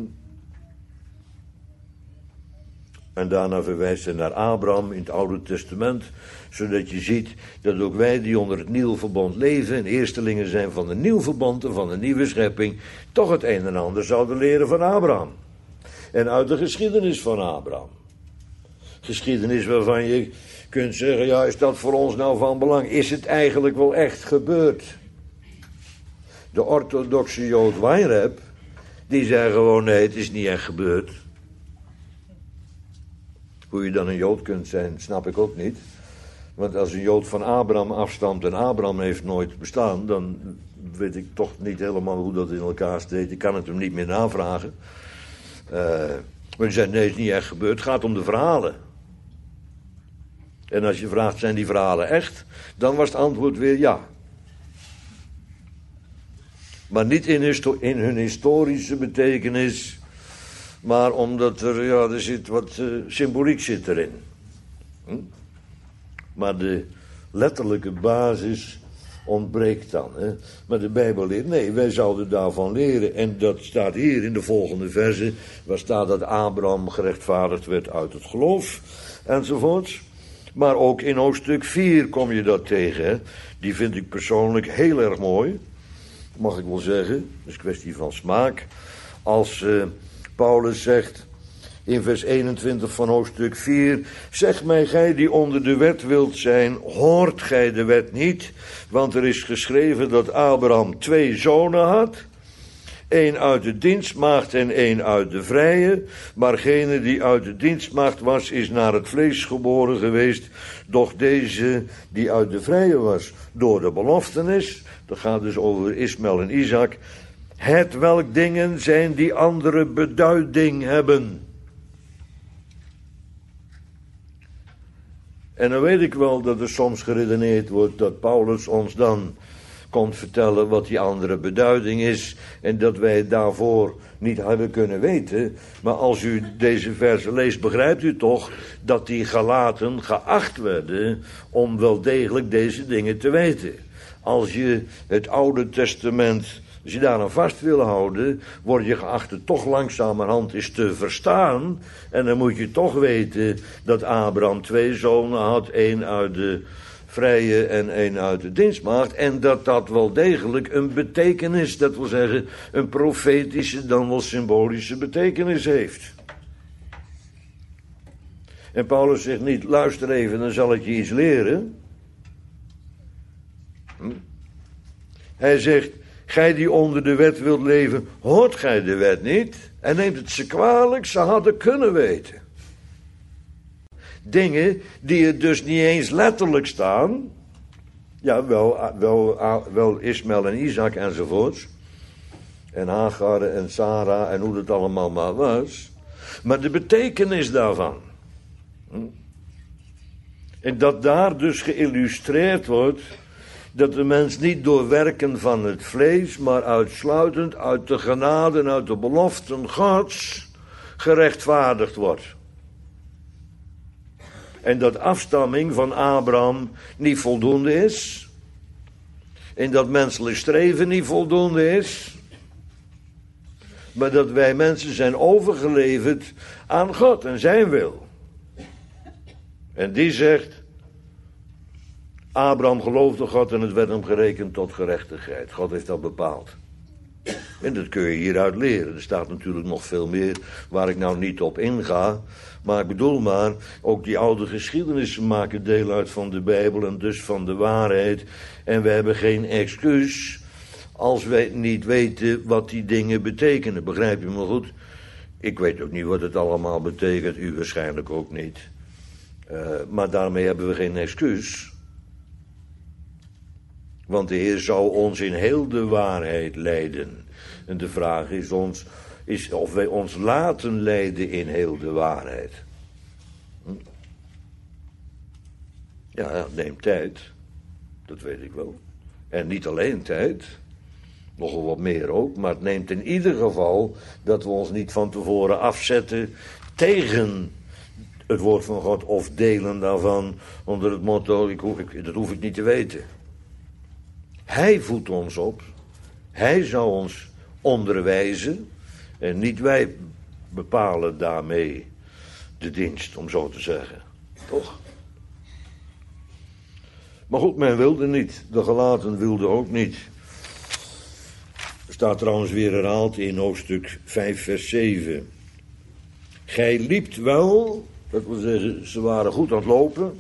En daarna verwijst hij naar Abraham in het Oude Testament, zodat je ziet dat ook wij die onder het nieuwe verbond leven en eerstelingen zijn van een nieuw verbond en van een nieuwe schepping, toch het een en ander zouden leren van Abraham. En uit de geschiedenis van Abraham. Geschiedenis waarvan je kunt zeggen, ja, is dat voor ons nou van belang? Is het eigenlijk wel echt gebeurd? De orthodoxe Jood Weinreb, die zei gewoon, nee, het is niet echt gebeurd. Hoe je dan een Jood kunt zijn, snap ik ook niet. Want als een Jood van Abraham afstamt en Abraham heeft nooit bestaan, dan weet ik toch niet helemaal hoe dat in elkaar steekt. Ik kan het hem niet meer navragen. Uh, maar je zei, nee, het is niet echt gebeurd. Het gaat om de verhalen. En als je vraagt, zijn die verhalen echt? Dan was het antwoord weer ja. Maar niet in, histo- in hun historische betekenis, maar omdat er, ja, er zit wat uh, symboliek zit erin. Hm? Maar de letterlijke basis ontbreekt dan. Hè? Maar de Bijbel leert, nee, wij zouden daarvan leren. En dat staat hier in de volgende verse, waar staat dat Abraham gerechtvaardigd werd uit het geloof, enzovoorts. Maar ook in hoofdstuk vier kom je dat tegen. Hè? Die vind ik persoonlijk heel erg mooi. Mag ik wel zeggen. Dat is een kwestie van smaak. Als uh, Paulus zegt in vers eenentwintig van hoofdstuk vier. Zeg mij, gij die onder de wet wilt zijn, hoort gij de wet niet? Want er is geschreven dat Abraham twee zonen had. Eén uit de dienstmaagd en één uit de vrije. Maar gene die uit de dienstmaagd was, is naar het vlees geboren geweest. Doch deze die uit de vrije was, door de beloftenis. Dat gaat dus over Ismael en Isaac. Het welk dingen zijn die andere beduiding hebben. En dan weet ik wel dat er soms geredeneerd wordt dat Paulus ons dan komt vertellen wat die andere beduiding is en dat wij het daarvoor niet hebben kunnen weten. Maar als u deze versen leest, begrijpt u toch dat die Galaten geacht werden om wel degelijk deze dingen te weten. Als je het Oude Testament, als je daar aan vast wil houden, word je geacht het toch langzamerhand eens te verstaan. En dan moet je toch weten dat Abraham twee zonen had, één uit de vrije en één uit de dienstmaagd. En dat dat wel degelijk een betekenis, dat wil zeggen een profetische, dan wel symbolische betekenis heeft. En Paulus zegt niet, luister even, dan zal ik je iets leren. Hm? Hij zegt, gij die onder de wet wilt leven, hoort gij de wet niet? En neemt het ze kwalijk, ze hadden kunnen weten. Dingen die er dus niet eens letterlijk staan. Ja, wel, wel, wel Ismael en Isaac enzovoorts. En Hagar en Sarah en hoe dat allemaal maar was. Maar de betekenis daarvan. Hm? En dat daar dus geïllustreerd wordt dat de mens niet door werken van het vlees, maar uitsluitend uit de genade en uit de beloften Gods gerechtvaardigd wordt. En dat afstamming van Abraham niet voldoende is. En dat menselijk streven niet voldoende is. Maar dat wij mensen zijn overgeleverd aan God en zijn wil. En die zegt, Abraham geloofde God en het werd hem gerekend tot gerechtigheid. God heeft dat bepaald. En dat kun je hieruit leren. Er staat natuurlijk nog veel meer waar ik nou niet op inga. Maar ik bedoel maar, ook die oude geschiedenissen maken deel uit van de Bijbel en dus van de waarheid. En we hebben geen excuus als wij niet weten wat die dingen betekenen. Begrijp je me goed? Ik weet ook niet wat het allemaal betekent, u waarschijnlijk ook niet. Uh, maar daarmee hebben we geen excuus. Want de Heer zou ons in heel de waarheid leiden. En de vraag is, ons, is of wij ons laten leiden in heel de waarheid. Hm? Ja, het neemt tijd. Dat weet ik wel. En niet alleen tijd. Nogal wat meer ook. Maar het neemt in ieder geval dat we ons niet van tevoren afzetten tegen het woord van God of delen daarvan onder het motto, ik hoef, ik, dat hoef ik niet te weten. Hij voedt ons op. Hij zou ons onderwijzen. En niet wij bepalen daarmee de dienst, om zo te zeggen. Toch? Maar goed, men wilde niet. De gelaten wilden ook niet. Er staat trouwens weer herhaald in hoofdstuk vijf, vers zeven. Gij liept wel, dat wil zeggen, ze waren goed aan het lopen.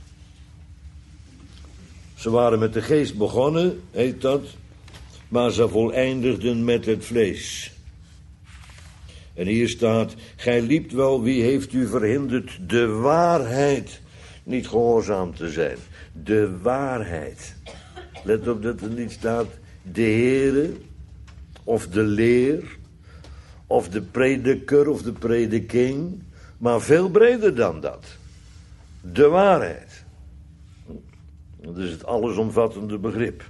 Ze waren met de geest begonnen, heet dat. Maar ze voleindigden met het vlees. En hier staat, gij liept wel, wie heeft u verhinderd de waarheid niet gehoorzaam te zijn? De waarheid. Let op dat er niet staat de Heere, of de leer, of de prediker, of de prediking, maar veel breder dan dat. De waarheid. Dat is het allesomvattende begrip.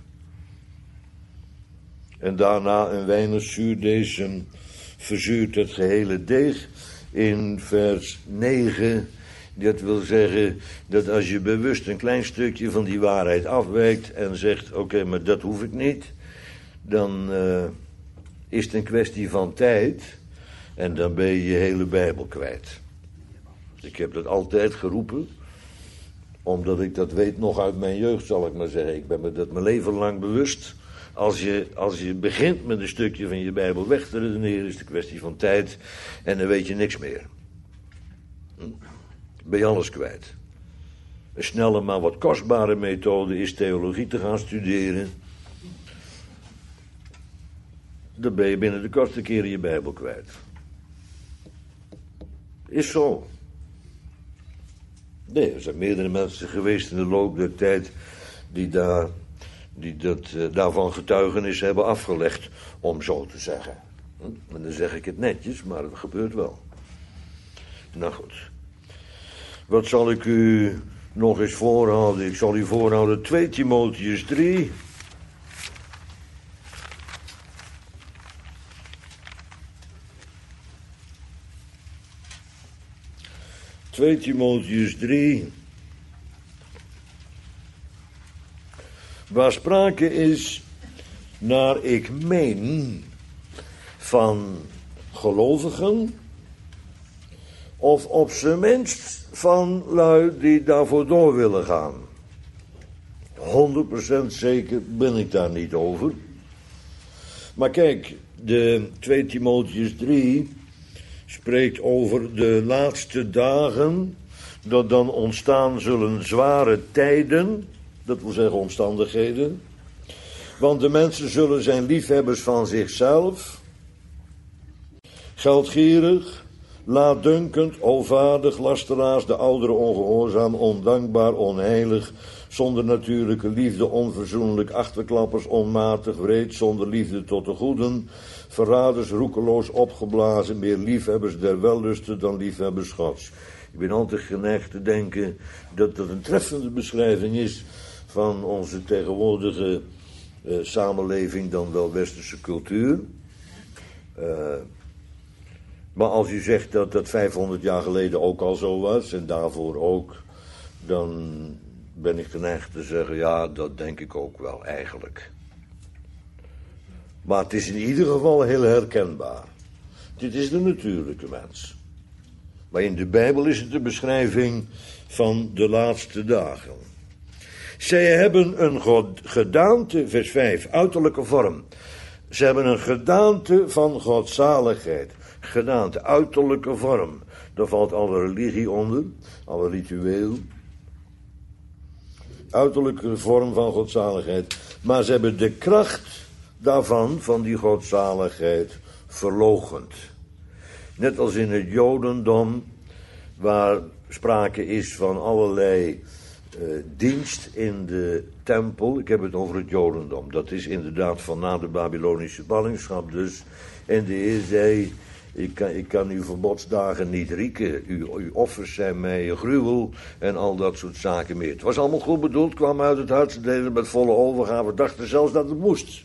En daarna een weinig zuurdesem verzuurt het gehele deeg in vers negen. Dat wil zeggen dat als je bewust een klein stukje van die waarheid afwijkt en zegt, oké, okay, maar dat hoef ik niet, dan uh, is het een kwestie van tijd en dan ben je je hele Bijbel kwijt. Ik heb dat altijd geroepen, omdat ik dat weet nog uit mijn jeugd, zal ik maar zeggen. Ik ben me dat mijn leven lang bewust. Als je, als je begint met een stukje van je Bijbel weg te redeneren, is het een kwestie van tijd en dan weet je niks meer. Hm? Ben je alles kwijt. Een snelle, maar wat kostbare methode is theologie te gaan studeren. Dan ben je binnen de kortste keren je Bijbel kwijt. Is zo. Nee, er zijn meerdere mensen geweest in de loop der tijd die, daar, die dat, uh, daarvan getuigenis hebben afgelegd, om zo te zeggen. Hm? En dan zeg ik het netjes, maar het gebeurt wel. Nou goed. Wat zal ik u nog eens voorhouden? Ik zal u voorhouden twee Timotheus drie. twee Timotheus drie. Waar sprake is, naar ik meen, van gelovigen, of op zijn minst van lui die daarvoor door willen gaan. honderd procent zeker ben ik daar niet over. Maar kijk, de twee Timotheus drie spreekt over de laatste dagen, dat dan ontstaan zullen zware tijden, dat wil zeggen omstandigheden. Want de mensen zullen zijn liefhebbers van zichzelf, geldgierig, laatdunkend, onvaardig, lasteraars, de ouderen ongehoorzaam, ondankbaar, onheilig, zonder natuurlijke liefde, onverzoenlijk, achterklappers, onmatig, wreed, zonder liefde tot de goeden, verraders, roekeloos, opgeblazen, meer liefhebbers der wellusten dan liefhebbers Gods. Ik ben altijd geneigd te denken dat dat een treffende beschrijving is van onze tegenwoordige uh, samenleving, dan wel westerse cultuur. Uh, maar als u zegt dat dat vijfhonderd jaar geleden ook al zo was, en daarvoor ook, dan ben ik geneigd te zeggen, ja, dat denk ik ook wel eigenlijk. Maar het is in ieder geval heel herkenbaar. Dit is de natuurlijke mens. Maar in de Bijbel is het de beschrijving van de laatste dagen. Zij hebben een gedaante, vers vijf, uiterlijke vorm. Ze hebben een gedaante van godzaligheid. Gedaante, uiterlijke vorm. Daar valt alle religie onder, alle ritueel. Uiterlijke vorm van godzaligheid. Maar ze hebben de kracht daarvan, van die godzaligheid, verloochent. Net als in het Jodendom, waar sprake is van allerlei uh, dienst in de tempel. Ik heb het over het Jodendom. Dat is inderdaad van na de Babylonische ballingschap dus. En de Heer zei, ik kan, ik kan uw verbodsdagen niet rieken. Uw, uw offers zijn mij een gruwel en al dat soort zaken meer. Het was allemaal goed bedoeld, kwam uit het hart. Ze deden met volle overgave, dachten zelfs dat het moest.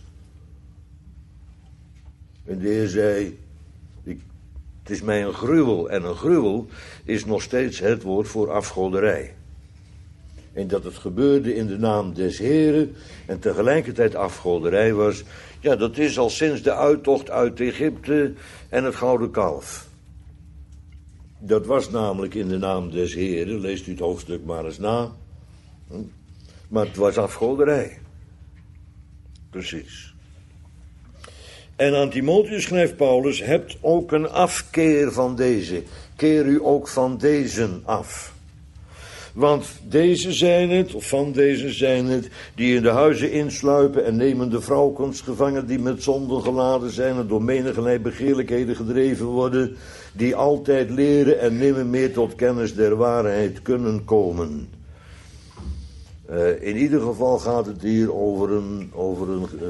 En de Heer zei, ik, het is mij een gruwel. En een gruwel is nog steeds het woord voor afgoderij. En dat het gebeurde in de naam des Heren en tegelijkertijd afgoderij was, ja, dat is al sinds de uittocht uit Egypte en het gouden kalf. Dat was namelijk in de naam des Heren, leest u het hoofdstuk maar eens na. Maar het was afgoderij. Precies. En aan Timotheus schrijft Paulus, hebt ook een afkeer van deze. Keer u ook van deze af. Want deze zijn het, of van deze zijn het, die in de huizen insluipen en nemen de vrouwkens gevangen die met zonden geladen zijn en door menigerlei begeerlijkheden gedreven worden, die altijd leren en nimmer meer tot kennis der waarheid kunnen komen. Uh, in ieder geval gaat het hier over een, over een uh,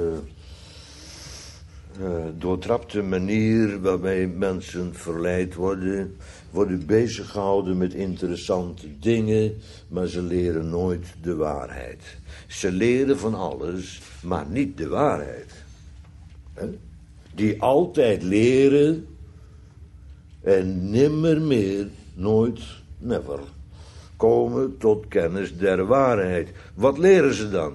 uh, doortrapte manier waarmee mensen verleid worden, worden bezig gehouden met interessante dingen, maar ze leren nooit de waarheid. Ze leren van alles, maar niet de waarheid. He? Die altijd leren en nimmer meer, nooit, never, komen tot kennis der waarheid. Wat leren ze dan?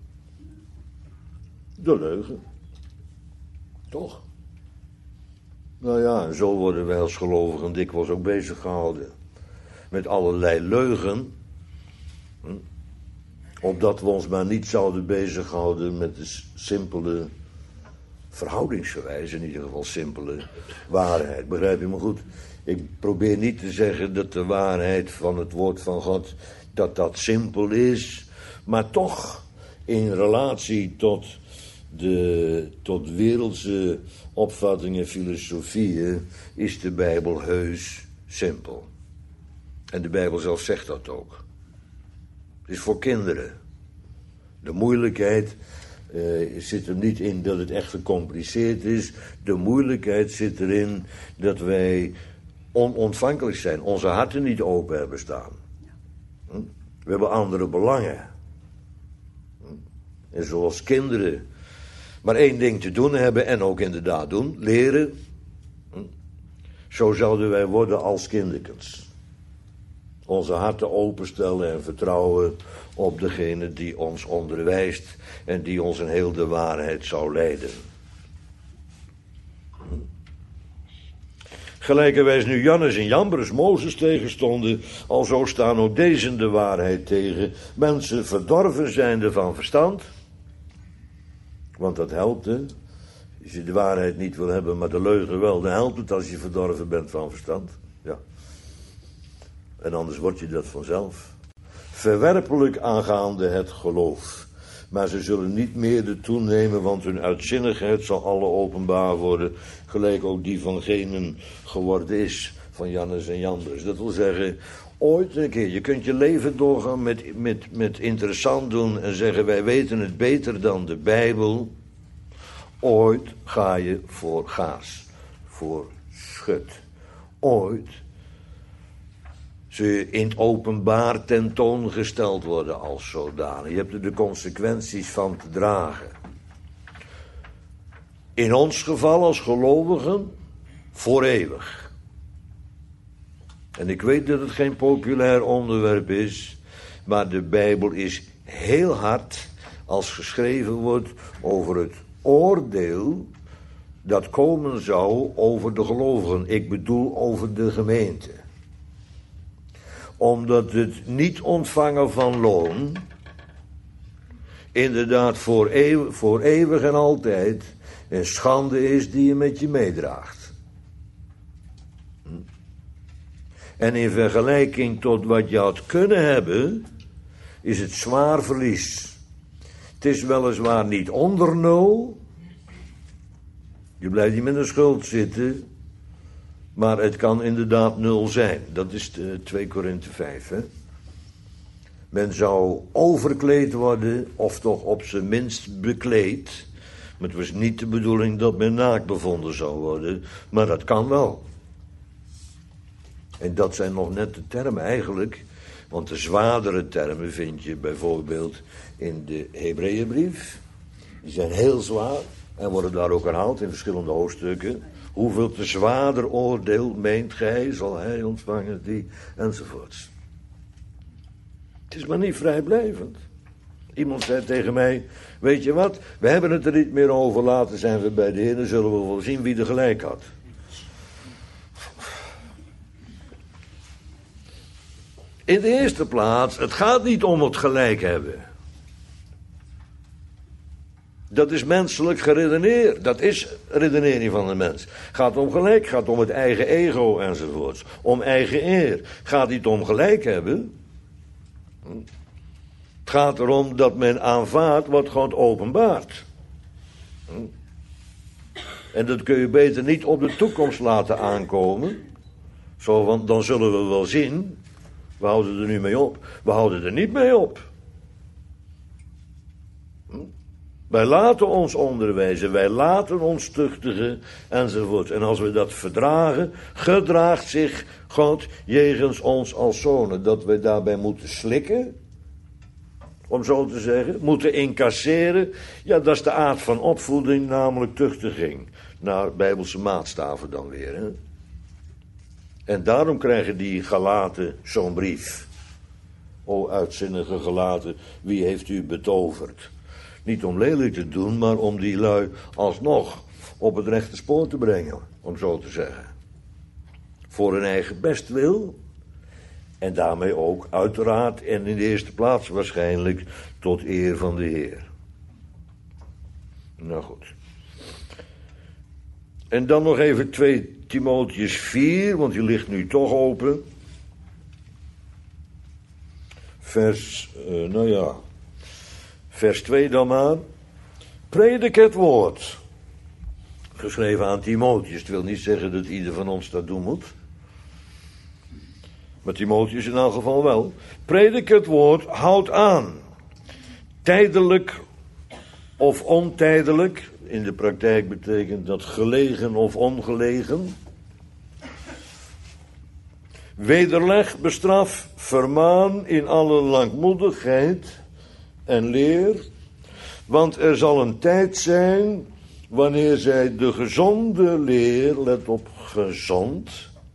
De leugen. Toch? Nou ja, en zo worden wij als gelovigen dikwijls ook bezig gehouden. Met allerlei leugen. Hm? Opdat we ons maar niet zouden bezighouden met de simpele, verhoudingsgewijs in ieder geval simpele waarheid. Begrijp je me goed? Ik probeer niet te zeggen dat de waarheid van het woord van God, dat dat simpel is. Maar toch, in relatie tot de tot wereldse opvattingen, filosofieën, is de Bijbel heus simpel. En de Bijbel zelf zegt dat ook. Het is voor kinderen. De moeilijkheid uh, zit er niet in dat het echt gecompliceerd is. De moeilijkheid zit erin dat wij onontvankelijk zijn. Onze harten niet open hebben staan. Hm? We hebben andere belangen. Hm? En zoals kinderen maar één ding te doen hebben en ook inderdaad doen, leren. Hm? Zo zouden wij worden als kinderkens. Onze harten openstellen en vertrouwen op degene die ons onderwijst en die ons in heel de waarheid zou leiden. Hm? Gelijkerwijs nu Jannes en Jambres Mozes tegenstonden, alzo staan ook deze de waarheid tegen. Mensen verdorven zijnde van verstand. Want dat helpt, hè. Als je de waarheid niet wil hebben, maar de leugen wel, dan helpt het als je verdorven bent van verstand. Ja. En anders word je dat vanzelf. Verwerpelijk aangaande het geloof. Maar ze zullen niet meer de toenemen, want hun uitzinnigheid zal alle openbaar worden, gelijk ook die van genen geworden is, van Jannes en Jambres. Dat wil zeggen, ooit een keer, je kunt je leven doorgaan met, met, met interessant doen en zeggen, wij weten het beter dan de Bijbel. Ooit ga je voor gaas, voor schut. Ooit zul je in het openbaar tentoongesteld worden als zodanig. Je hebt er de consequenties van te dragen. In ons geval als gelovigen, voor eeuwig. En ik weet dat het geen populair onderwerp is, maar de Bijbel is heel hard als geschreven wordt over het oordeel dat komen zou over de gelovigen. Ik bedoel over de gemeente. Omdat het niet ontvangen van loon inderdaad voor eeuwig, voor eeuwig en altijd een schande is die je met je meedraagt. En in vergelijking tot wat je had kunnen hebben, is het zwaar verlies. Het is weliswaar niet onder nul, Je blijft niet met een schuld zitten, maar het kan inderdaad nul zijn. Dat is de twee Korinthe vijf, hè. Men zou overkleed worden, of toch op zijn minst bekleed. Maar het was niet de bedoeling dat men naakt bevonden zou worden, maar dat kan wel. En dat zijn nog net de termen eigenlijk, want de zwaardere termen vind je bijvoorbeeld in de Hebreeënbrief. Die zijn heel zwaar en worden daar ook herhaald in verschillende hoofdstukken. Hoeveel te zwaarder oordeel meent gij, zal hij ontvangen die, enzovoorts. Het is maar niet vrijblijvend. Iemand zei tegen mij, weet je wat, we hebben het er niet meer over, later zijn we bij de Heer, dan zullen we wel zien wie er gelijk had. In de eerste plaats, het gaat niet om het gelijk hebben. Dat is menselijk geredeneerd. Dat is redenering van de mens. Gaat om gelijk, gaat om het eigen ego enzovoorts. Om eigen eer. Gaat niet om gelijk hebben. Het gaat erom dat men aanvaardt wat God openbaart. En dat kun je beter niet op de toekomst laten aankomen. Zo, want dan zullen we wel zien. We houden er nu mee op. We houden er niet mee op. Wij laten ons onderwijzen, wij laten ons tuchtigen, enzovoort. En als we dat verdragen, gedraagt zich God jegens ons als zonen. Dat we daarbij moeten slikken, om zo te zeggen, moeten incasseren. Ja, dat is de aard van opvoeding, namelijk tuchtiging. Naar bijbelse maatstaven dan weer, hè. En daarom krijgen die Galaten zo'n brief. O uitzinnige Galaten, wie heeft u betoverd? Niet om lelijk te doen, maar om die lui alsnog op het rechte spoor te brengen, om zo te zeggen. Voor hun eigen bestwil. En daarmee ook uiteraard en in de eerste plaats waarschijnlijk tot eer van de Heer. Nou goed. En dan nog even twee Timotheus vier, want die ligt nu toch open. Vers, uh, nou ja... Vers twee dan maar. Predik het woord. Geschreven aan Timotheus. Het wil niet zeggen dat ieder van ons dat doen moet. Maar Timotheus in elk geval wel. Predik het woord, houd aan. Tijdelijk of ontijdelijk. In de praktijk betekent dat gelegen of ongelegen. Wederleg, bestraf, vermaan in alle langmoedigheid en leer, want er zal een tijd zijn wanneer zij de gezonde leer, let op gezond,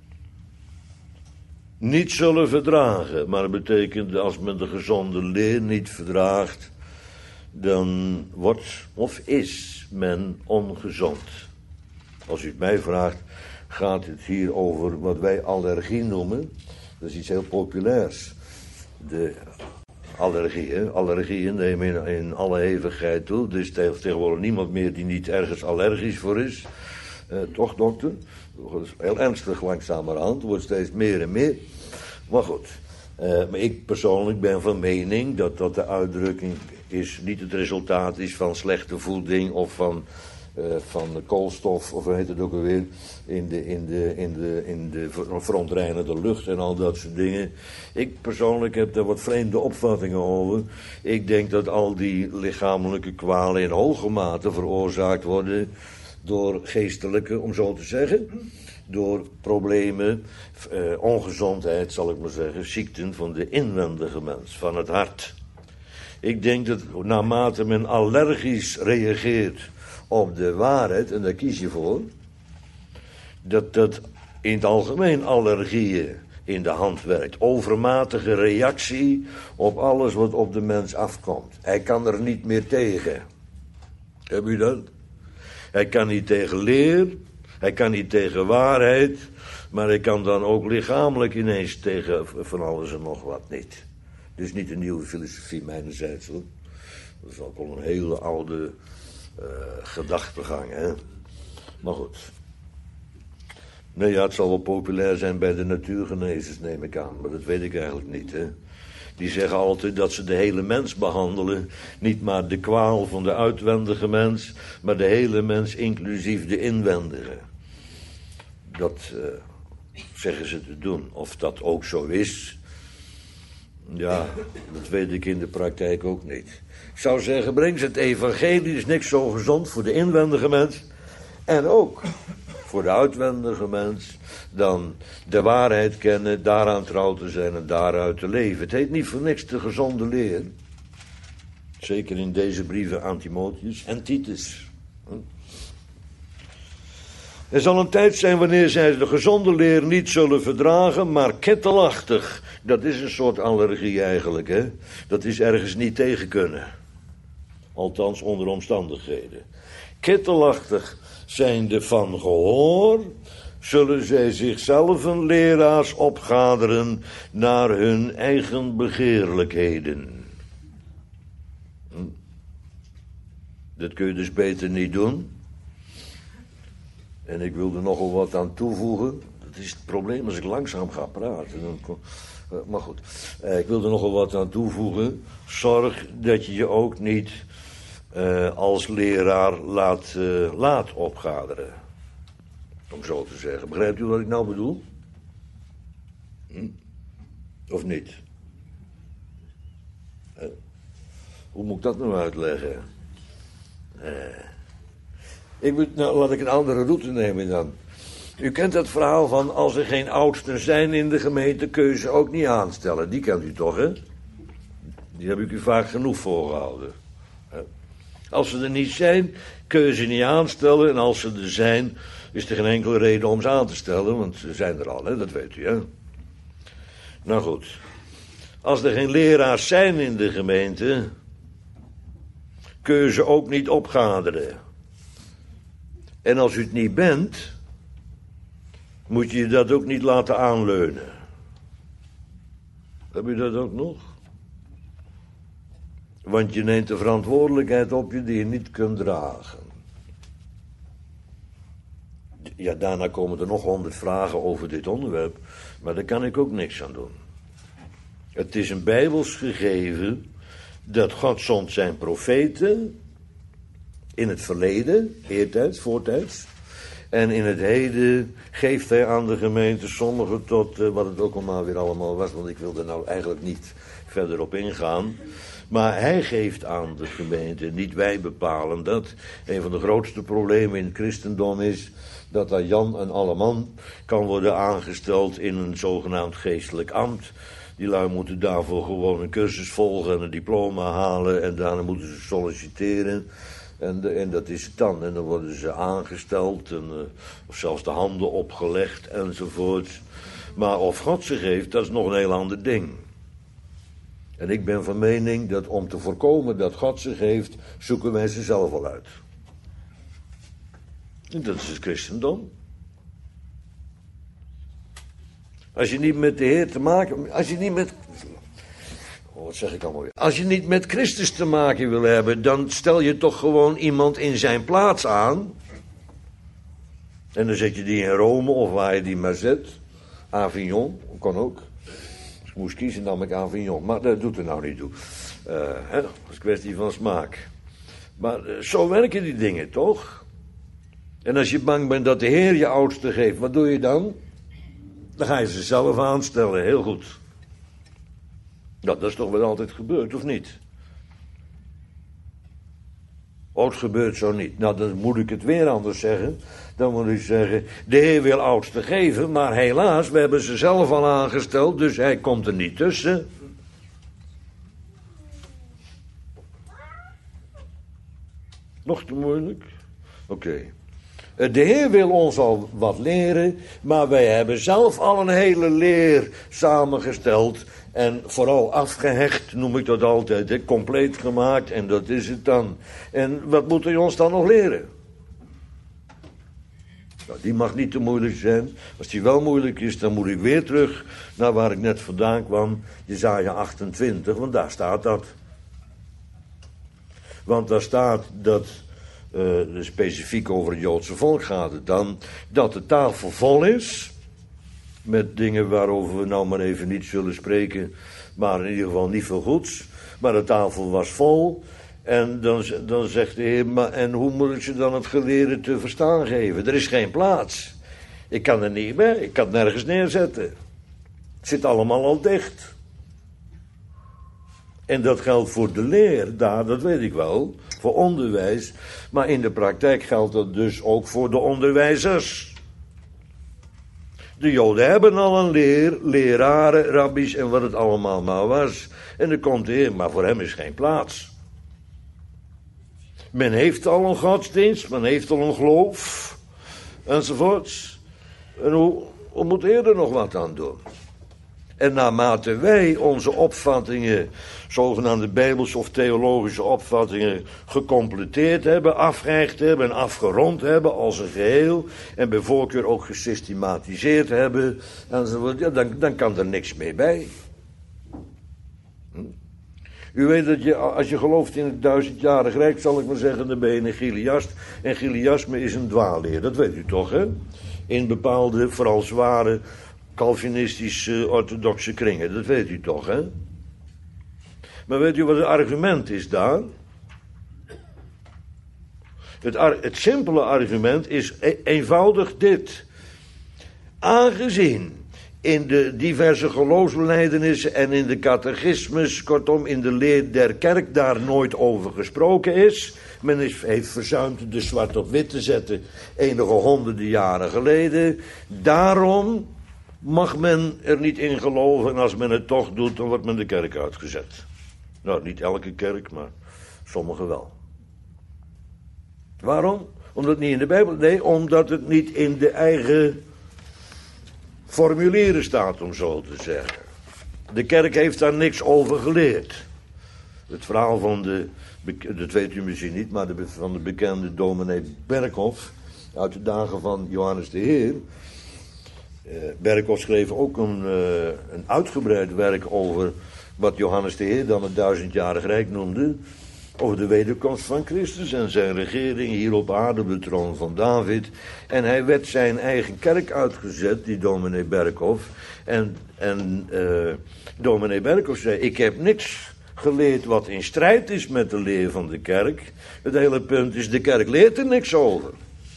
niet zullen verdragen. Maar dat betekent als men de gezonde leer niet verdraagt, dan wordt of is men ongezond. Als u het mij vraagt, gaat het hier over wat wij allergie noemen. Dat is iets heel populairs. De allergieën, allergieën nemen in, in alle hevigheid toe. Er is tegenwoordig niemand meer die niet ergens allergisch voor is. Uh, toch, dokter? Dat is heel ernstig langzamerhand. Het wordt steeds meer en meer. Maar goed. Uh, maar ik persoonlijk ben van mening dat dat de uitdrukking is, niet het resultaat is van slechte voeding of van, uh, van de koolstof, of hoe heet het ook alweer, in de, in de, in de, in de verontreinigde lucht en al dat soort dingen. Ik persoonlijk heb daar wat vreemde opvattingen over. Ik denk dat al die lichamelijke kwalen in hoge mate veroorzaakt worden door geestelijke, om zo te zeggen, door problemen, uh, ongezondheid, zal ik maar zeggen, ziekten van de inwendige mens, van het hart. Ik denk dat naarmate men allergisch reageert op de waarheid, en daar kies je voor, dat dat in het algemeen allergieën in de hand werkt. Overmatige reactie op alles wat op de mens afkomt. Hij kan er niet meer tegen. Heb u dat? Hij kan niet tegen leer, hij kan niet tegen waarheid, maar hij kan dan ook lichamelijk ineens tegen van alles en nog wat niet. Dus niet een nieuwe filosofie mijnerzijds, hoor. Dat is ook al een hele oude uh, gedachtegang, hè. Maar goed. Nee, ja, het zal wel populair zijn bij de natuurgenezers, neem ik aan. Maar dat weet ik eigenlijk niet, hè. Die zeggen altijd dat ze de hele mens behandelen. Niet maar de kwaal van de uitwendige mens, maar de hele mens inclusief de inwendige. Dat uh, zeggen ze te doen. Of dat ook zo is, ja, dat weet ik in de praktijk ook niet. Ik zou zeggen, breng ze het evangelie, is niks zo gezond voor de inwendige mens. En ook voor de uitwendige mens, dan de waarheid kennen, daaraan trouw te zijn en daaruit te leven. Het heet niet voor niks de gezonde leer. Zeker in deze brieven aan Timotheus en Titus. Er zal een tijd zijn wanneer zij de gezonde leer niet zullen verdragen, maar kittelachtig. Dat is een soort allergie eigenlijk, hè. Dat is ergens niet tegen kunnen. Althans onder omstandigheden. Kittelachtig zijnde van gehoor, zullen zij zichzelf een leraars opgaderen naar hun eigen begeerlijkheden. Hm. Dat kun je dus beter niet doen. En ik wil er nogal wat aan toevoegen. Dat is het probleem als ik langzaam ga praten. Dan, maar goed, ik wil er nogal wat aan toevoegen. Zorg dat je je ook niet uh, als leraar laat, uh, laat opgaderen. Om zo te zeggen. Begrijpt u wat ik nou bedoel? Hm? Of niet? Uh, hoe moet ik dat nou uitleggen? Uh, ik moet, nou, laat ik een andere route nemen dan. U kent het verhaal van als er geen oudsten zijn in de gemeente, kun je ze ook niet aanstellen. Die kent u toch, hè? Die heb ik u vaak genoeg voorgehouden. Als ze er niet zijn, kun je ze niet aanstellen. En als ze er zijn, is er geen enkele reden om ze aan te stellen. Want ze zijn er al, hè? Dat weet u, hè? Nou goed. Als er geen leraars zijn in de gemeente, kun je ze ook niet opgaderen. En als u het niet bent, moet je dat ook niet laten aanleunen. Heb je dat ook nog? Want je neemt de verantwoordelijkheid op je die je niet kunt dragen. Ja, daarna komen er nog honderd vragen over dit onderwerp, maar daar kan ik ook niks aan doen. Het is een bijbels gegeven dat God zond zijn profeten in het verleden, eertijds, voortijds. En in het heden geeft hij aan de gemeente sommigen tot, uh, wat het ook allemaal weer allemaal was, want ik wil er nou eigenlijk niet verder op ingaan. Maar hij geeft aan de gemeente, niet wij bepalen dat. Een van de grootste problemen in het christendom is dat daar Jan en Alleman kan worden aangesteld in een zogenaamd geestelijk ambt. Die lui moeten daarvoor gewoon een cursus volgen en een diploma halen en daarna moeten ze solliciteren. En, de, en dat is het dan. En dan worden ze aangesteld en, uh, of zelfs de handen opgelegd enzovoort. Maar of God ze geeft, dat is nog een heel ander ding. En ik ben van mening dat om te voorkomen dat God ze geeft, zoeken wij ze zelf al uit. En dat is het christendom. Als je niet met de Heer te maken... Als je niet met... Oh, wat zeg ik allemaal weer? Als je niet met Christus te maken wil hebben, dan stel je toch gewoon iemand in zijn plaats aan. En dan zet je die in Rome of waar je die maar zet. Avignon, kan ook. Als ik moest kiezen, nam ik Avignon. Maar dat doet er nou niet toe. Uh, hè, dat is een kwestie van smaak. Maar uh, zo werken die dingen, toch? En als je bang bent dat de Heer je oudste geeft, wat doe je dan? Dan ga je ze zelf aanstellen, heel goed. Nou, dat is toch wel altijd gebeurd, of niet? Oh, het gebeurt zo niet. Nou, dan moet ik het weer anders zeggen. Dan moet ik zeggen, de Heer wil oudste geven, maar helaas, we hebben ze zelf al aangesteld, dus hij komt er niet tussen. Nog te moeilijk? Oké. Okay. De Heer wil ons al wat leren, maar wij hebben zelf al een hele leer samengesteld en vooral afgehecht, noem ik dat altijd, hè, compleet gemaakt en dat is het dan. En wat moet hij ons dan nog leren? Nou, die mag niet te moeilijk zijn. Als die wel moeilijk is, dan moet ik weer terug naar waar ik net vandaan kwam, Jesaja achtentwintig, want daar staat dat. Want daar staat dat... Uh, specifiek over het Joodse volk gaat het dan, dat de tafel vol is, met dingen waarover we nou maar even niet zullen spreken, maar in ieder geval niet veel goeds. Maar de tafel was vol. En dan, dan zegt de Heer, maar, en hoe moet ik ze dan het geleerde te verstaan geven? Er is geen plaats. Ik kan er niet meer, ik kan het nergens neerzetten. Het zit allemaal al dicht. En dat geldt voor de leer, daar, dat weet ik wel, voor onderwijs. Maar in de praktijk geldt dat dus ook voor de onderwijzers. De Joden hebben al een leer, leraren, rabbies en wat het allemaal maar was. En dan komt de Heer, maar voor hem is geen plaats. Men heeft al een godsdienst, men heeft al een geloof, enzovoorts. En hoe, hoe moet de Heer er nog wat aan doen? En naarmate wij onze opvattingen, zogenaamde bijbelse of theologische opvattingen, gecompleteerd hebben, afgehecht hebben en afgerond hebben als een geheel, en bij voorkeur ook gesystematiseerd hebben, enzovoort, ja, dan, dan kan er niks meer bij. Hm? U weet dat je, als je gelooft in het duizendjarig rijk, zal ik maar zeggen, dan ben je een Chiliast. En Chiliasme is een dwaalleer, dat weet u toch, hè? In bepaalde, vooral zware, Calvinistische, orthodoxe kringen, dat weet u toch, hè? Maar weet u wat het argument is daar? Het, ar- het simpele argument is e- eenvoudig dit. Aangezien in de diverse geloofsbelijdenissen en in de catechismus, kortom in de leer der kerk, daar nooit over gesproken is. Men is, heeft verzuimd de zwart op wit te zetten enige honderden jaren geleden. Daarom mag men er niet in geloven en als men het toch doet, dan wordt men de kerk uitgezet. Nou, niet elke kerk, maar sommige wel. Waarom? Omdat het niet in de Bijbel, nee, omdat het niet in de eigen formulieren staat, om zo te zeggen. De kerk heeft daar niks over geleerd. Het verhaal van de, dat weet u misschien niet, maar de, van de bekende dominee Berkhof, uit de dagen van Johannes de Heer. Uh, Berkhof schreef ook een, uh, een uitgebreid werk over wat Johannes de Heer dan het duizendjarig rijk noemde, over de wederkomst van Christus en zijn regering hier op aarde op de troon van David. En hij werd zijn eigen kerk uitgezet, die dominee Berkhof. En, en uh, dominee Berkhof zei, ik heb niks geleerd wat in strijd is met de leer van de kerk. Het hele punt is, de kerk leert er niks over.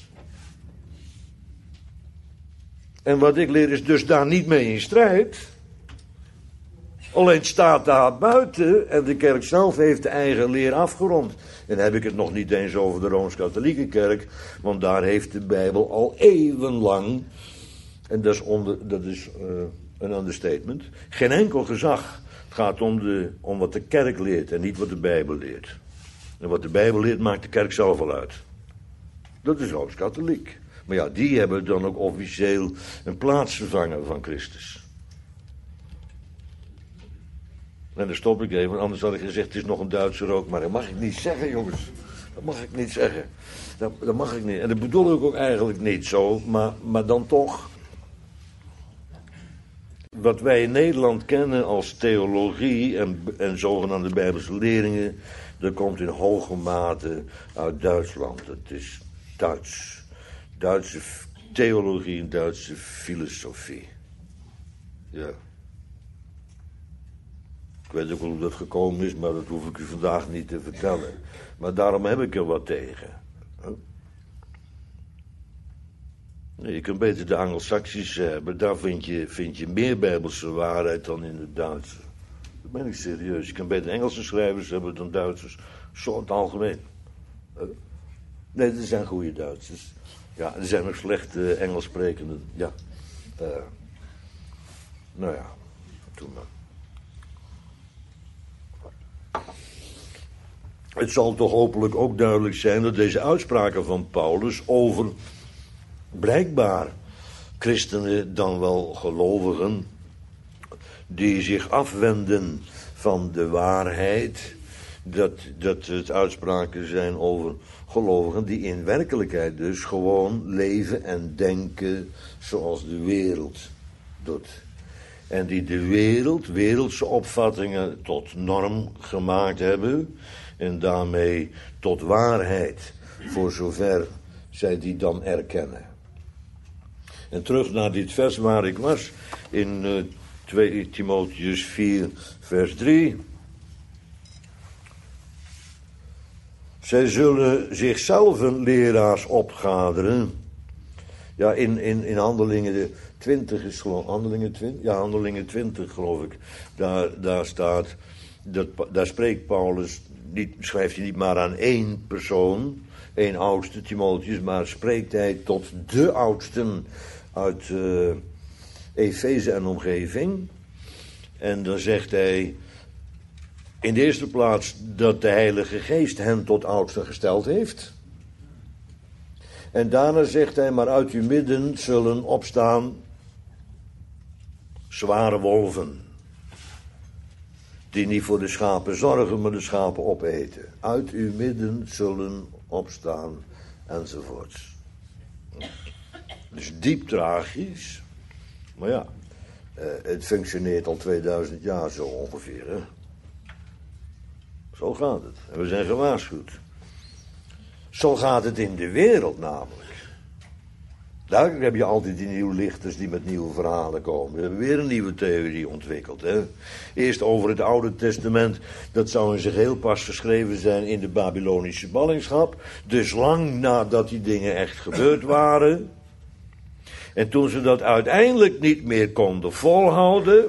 En wat ik leer is dus daar niet mee in strijd. Alleen staat daar buiten en de kerk zelf heeft de eigen leer afgerond. En dan heb ik het nog niet eens over de Rooms-Katholieke kerk, want daar heeft de Bijbel al eeuwenlang, en dat is, onder, dat is uh, een understatement, geen enkel gezag. Het gaat om, de, om wat de kerk leert en niet wat de Bijbel leert. En wat de Bijbel leert maakt de kerk zelf wel uit. Dat is Rooms-Katholiek. Maar ja, die hebben dan ook officieel een plaatsvervanger van Christus. En dan stop ik even, want anders had ik gezegd, het is nog een Duitser ook. Maar dat mag ik niet zeggen, jongens. Dat mag ik niet zeggen. Dat, dat mag ik niet. En dat bedoel ik ook eigenlijk niet zo, maar, maar dan toch. Wat wij in Nederland kennen als theologie en, en zogenaamde Bijbelse leringen, dat komt in hoge mate uit Duitsland. Het is Duits. Duitse theologie en Duitse filosofie. Ja. Ik weet ook wel hoe dat gekomen is, maar dat hoef ik u vandaag niet te vertellen. Maar daarom heb ik er wat tegen. Nee, je kunt beter de Angelsaksische hebben. Daar vind je, vind je meer Bijbelse waarheid dan in het Duitse. Dat ben ik serieus. Je kunt beter Engelse schrijvers hebben dan Duitsers. Zo in het algemeen. Nee, er zijn goede Duitsers. Ja, er zijn ook slechte Engels sprekenden. Ja. Uh, nou ja, toen maar. Het zal toch hopelijk ook duidelijk zijn dat deze uitspraken van Paulus over blijkbaar christenen, dan wel gelovigen, die zich afwenden van de waarheid, dat, dat het uitspraken zijn over gelovigen die in werkelijkheid dus gewoon leven en denken zoals de wereld doet. En die de wereld, wereldse opvattingen tot norm gemaakt hebben en daarmee tot waarheid, voor zover zij die dan erkennen. En terug naar dit vers waar ik was, in uh, twee Timotheus vier, vers drie. Zij zullen zichzelf leraars opgaderen. Ja, in, in, in Handelingen twintig is geloof Handelingen twintig? Ja, Handelingen twintig geloof ik. Daar, daar staat, dat, daar spreekt Paulus, niet, schrijft hij niet maar aan één persoon, één oudste Timotheus, maar spreekt hij tot de oudsten uit uh, Efeze en omgeving. En dan zegt hij in de eerste plaats dat de Heilige Geest hen tot oudsten gesteld heeft. En daarna zegt hij, maar uit uw midden zullen opstaan zware wolven, die niet voor de schapen zorgen, maar de schapen opeten. Uit uw midden zullen opstaan, enzovoorts. Dus diep tragisch, maar ja, uh, het functioneert al tweeduizend jaar zo ongeveer, hè. Zo gaat het. En we zijn gewaarschuwd. Zo gaat het in de wereld namelijk. Daar heb je altijd die nieuwe lichters die met nieuwe verhalen komen. We hebben weer een nieuwe theorie ontwikkeld. Hè? Eerst over het Oude Testament. Dat zou in zijn geheel pas geschreven zijn in de Babylonische ballingschap. Dus lang nadat die dingen echt gebeurd waren. En toen ze dat uiteindelijk niet meer konden volhouden.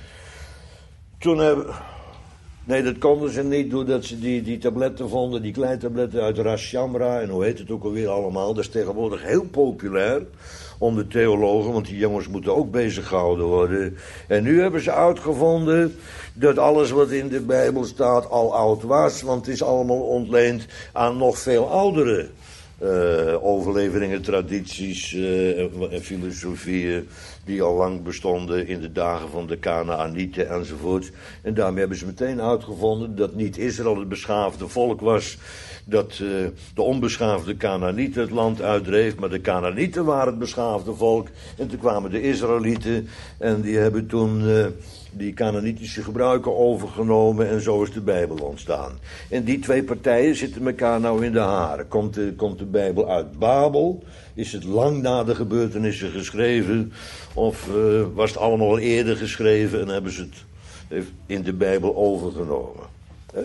Toen hebben... Nee, dat konden ze niet doordat ze die, die tabletten vonden, die kleitabletten uit Ras Shamra en hoe heet het ook alweer allemaal. Dat is tegenwoordig heel populair onder theologen, want die jongens moeten ook bezig gehouden worden. En nu hebben ze uitgevonden dat alles wat in de Bijbel staat al oud was, want het is allemaal ontleend aan nog veel oudere uh, overleveringen, tradities uh, en filosofieën die al lang bestonden in de dagen van de Kanaanieten enzovoort. En daarmee hebben ze meteen uitgevonden dat niet Israël het beschaafde volk was, dat uh, de onbeschaafde Kanaanieten het land uitdreef, maar de Kanaanieten waren het beschaafde volk. En toen kwamen de Israëlieten en die hebben toen uh, die Kanaanitische gebruiken overgenomen en zo is de Bijbel ontstaan. En die twee partijen zitten elkaar nou in de haren. Komt de, komt de Bijbel uit Babel? Is het lang na de gebeurtenissen geschreven? Of uh, was het allemaal al eerder geschreven en hebben ze het in de Bijbel overgenomen? He?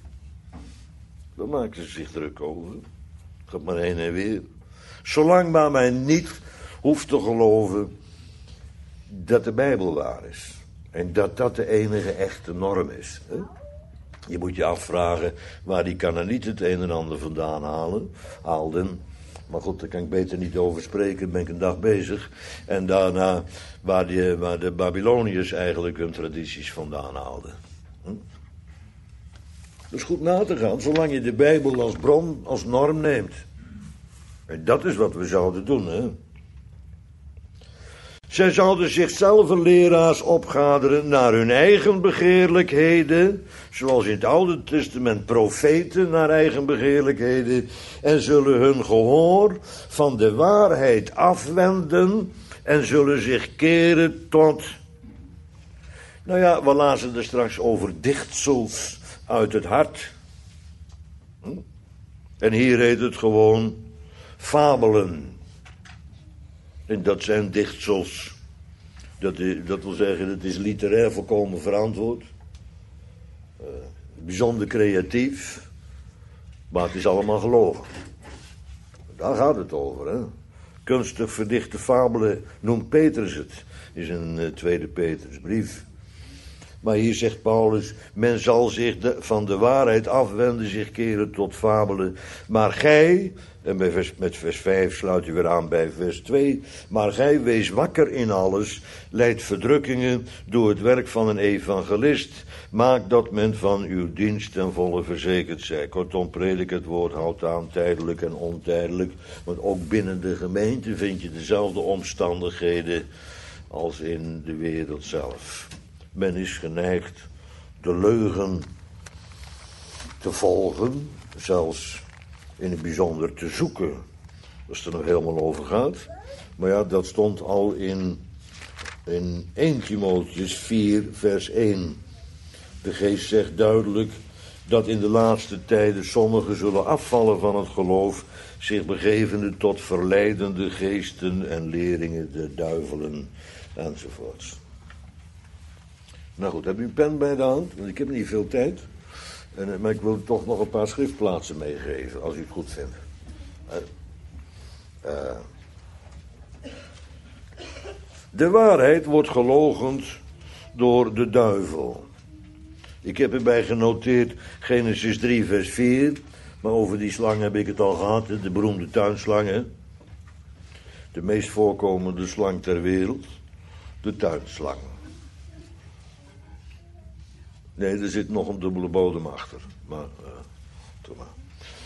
Daar maken ze zich druk over. Gaat maar heen en weer. Zolang maar mij niet hoeft te geloven dat de Bijbel waar is. En dat dat de enige echte norm is. He? Je moet je afvragen waar die Kanaanieten het een en ander vandaan halen, haalden. Maar goed, daar kan ik beter niet over spreken, daar ben ik een dag bezig. En daarna waar, die, waar de Babyloniërs eigenlijk hun tradities vandaan haalden. Hm? Dat is goed na te gaan, zolang je de Bijbel als bron, als norm neemt. En dat is wat we zouden doen, hè. Zij zouden zichzelf leraars opgaderen naar hun eigen begeerlijkheden, zoals in het Oude Testament profeten naar eigen begeerlijkheden, en zullen hun gehoor van de waarheid afwenden en zullen zich keren tot, nou ja, we lazen er straks over dichtsels uit het hart. Hm? En hier heet het gewoon fabelen. En dat zijn dichtsels. Dat, dat wil zeggen, het is literair volkomen verantwoord. Uh, bijzonder creatief. Maar het is allemaal gelogen. Daar gaat het over, hè. Kunstig verdichte fabelen noemt Petrus het. Is een uh, tweede Petrusbrief. Maar hier zegt Paulus, men zal zich de, van de waarheid afwenden, zich keren tot fabelen. Maar gij, en bij vers, met vers vijf sluit u weer aan bij vers twee. Maar gij wees wakker in alles, leidt verdrukkingen door het werk van een evangelist. Maak dat men van uw dienst ten volle verzekerd zij. Kortom, predik het woord, houd aan, tijdelijk en ontijdelijk. Want ook binnen de gemeente vind je dezelfde omstandigheden als in de wereld zelf. Men is geneigd de leugen te volgen, zelfs in het bijzonder te zoeken, als het er nog helemaal over gaat. Maar ja, dat stond al in, in eerste Timotheus vier, vers één. De geest zegt duidelijk dat in de laatste tijden sommigen zullen afvallen van het geloof, zich begevende tot verleidende geesten en leringen, de duivelen enzovoorts. Nou goed, heb u een pen bij de hand? Want ik heb niet veel tijd. En, maar ik wil u toch nog een paar schriftplaatsen meegeven, als u het goed vindt. Uh, uh. De waarheid wordt geloochend door de duivel. Ik heb erbij genoteerd Genesis drie vers vier. Maar over die slang heb ik het al gehad. De beroemde tuinslang. Hè? De meest voorkomende slang ter wereld. De tuinslang. Nee, er zit nog een dubbele bodem achter. Maar, uh, doe maar.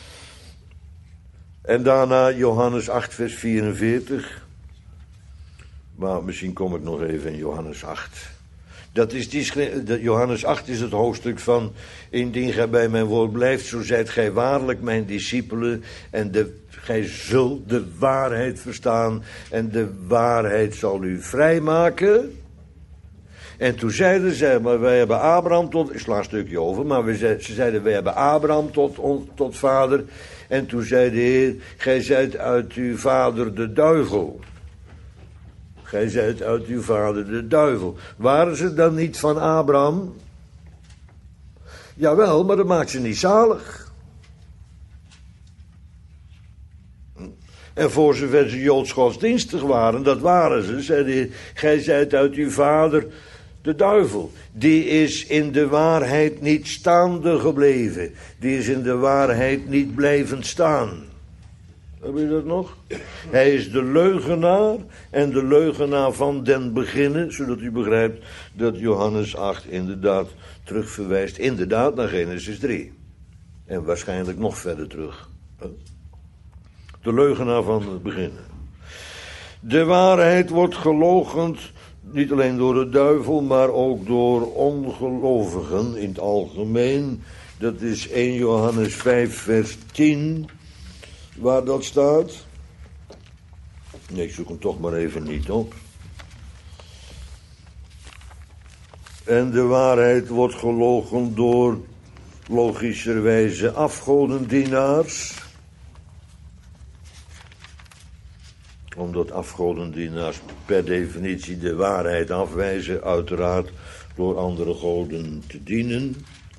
En daarna Johannes acht vers vierenveertig. Maar misschien kom ik nog even in Johannes acht. Dat is die, de Johannes acht is het hoofdstuk van: indien gij bij mijn woord blijft, zo zijt gij waarlijk mijn discipelen. En de, gij zult de waarheid verstaan. En de waarheid zal u vrijmaken. En toen zeiden ze, maar wij hebben Abraham tot... Ik sla een stukje over, maar we ze, ze zeiden, wij hebben Abraham tot, on, tot vader. En toen zei de Heer, gij zijt uit uw vader de duivel. Gij zijt uit uw vader de duivel. Waren ze dan niet van Abraham? Jawel, maar dat maakt ze niet zalig. En voor zover ze joods godsdienstig waren, dat waren ze, zei de Heer, gij zijt uit uw vader de duivel. Die is in de waarheid niet staande gebleven. Die is in de waarheid niet blijvend staan. Heb je dat nog? Hij is de leugenaar en de leugenaar van den beginnen, zodat u begrijpt dat Johannes acht inderdaad terugverwijst, inderdaad naar Genesis drie. En waarschijnlijk nog verder terug. De leugenaar van het beginnen. De waarheid wordt geloochend, niet alleen door de duivel, maar ook door ongelovigen in het algemeen. Dat is eerste Johannes vijf vers tien... waar dat staat. Nee, ik zoek hem toch maar even niet op. En de waarheid wordt gelogen door logischerwijze afgodendienaars. Omdat afgodendienaars per definitie de waarheid afwijzen, uiteraard door andere goden te dienen.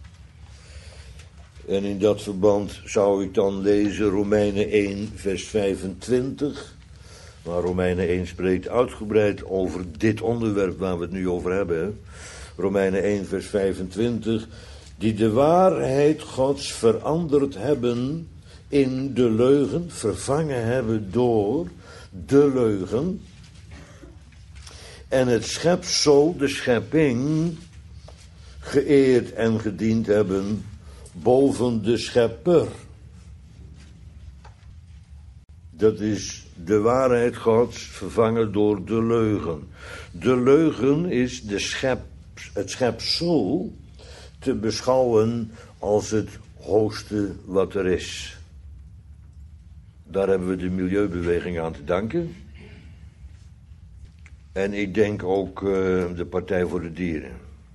En in dat verband zou ik dan lezen Romeinen één vers vijfentwintig. Maar Romeinen één spreekt uitgebreid over dit onderwerp waar we het nu over hebben. Hè? Romeinen één vers vijfentwintig. Die de waarheid Gods veranderd hebben in de leugen, vervangen hebben door de leugen. En het schepsel, de schepping, geëerd en gediend hebben boven de schepper. Dat is de waarheid Gods vervangen door de leugen. De leugen is de schep, het schepsel te beschouwen als het hoogste wat er is. Daar hebben we de milieubeweging aan te danken. En ik denk ook uh, de Partij voor de Dieren.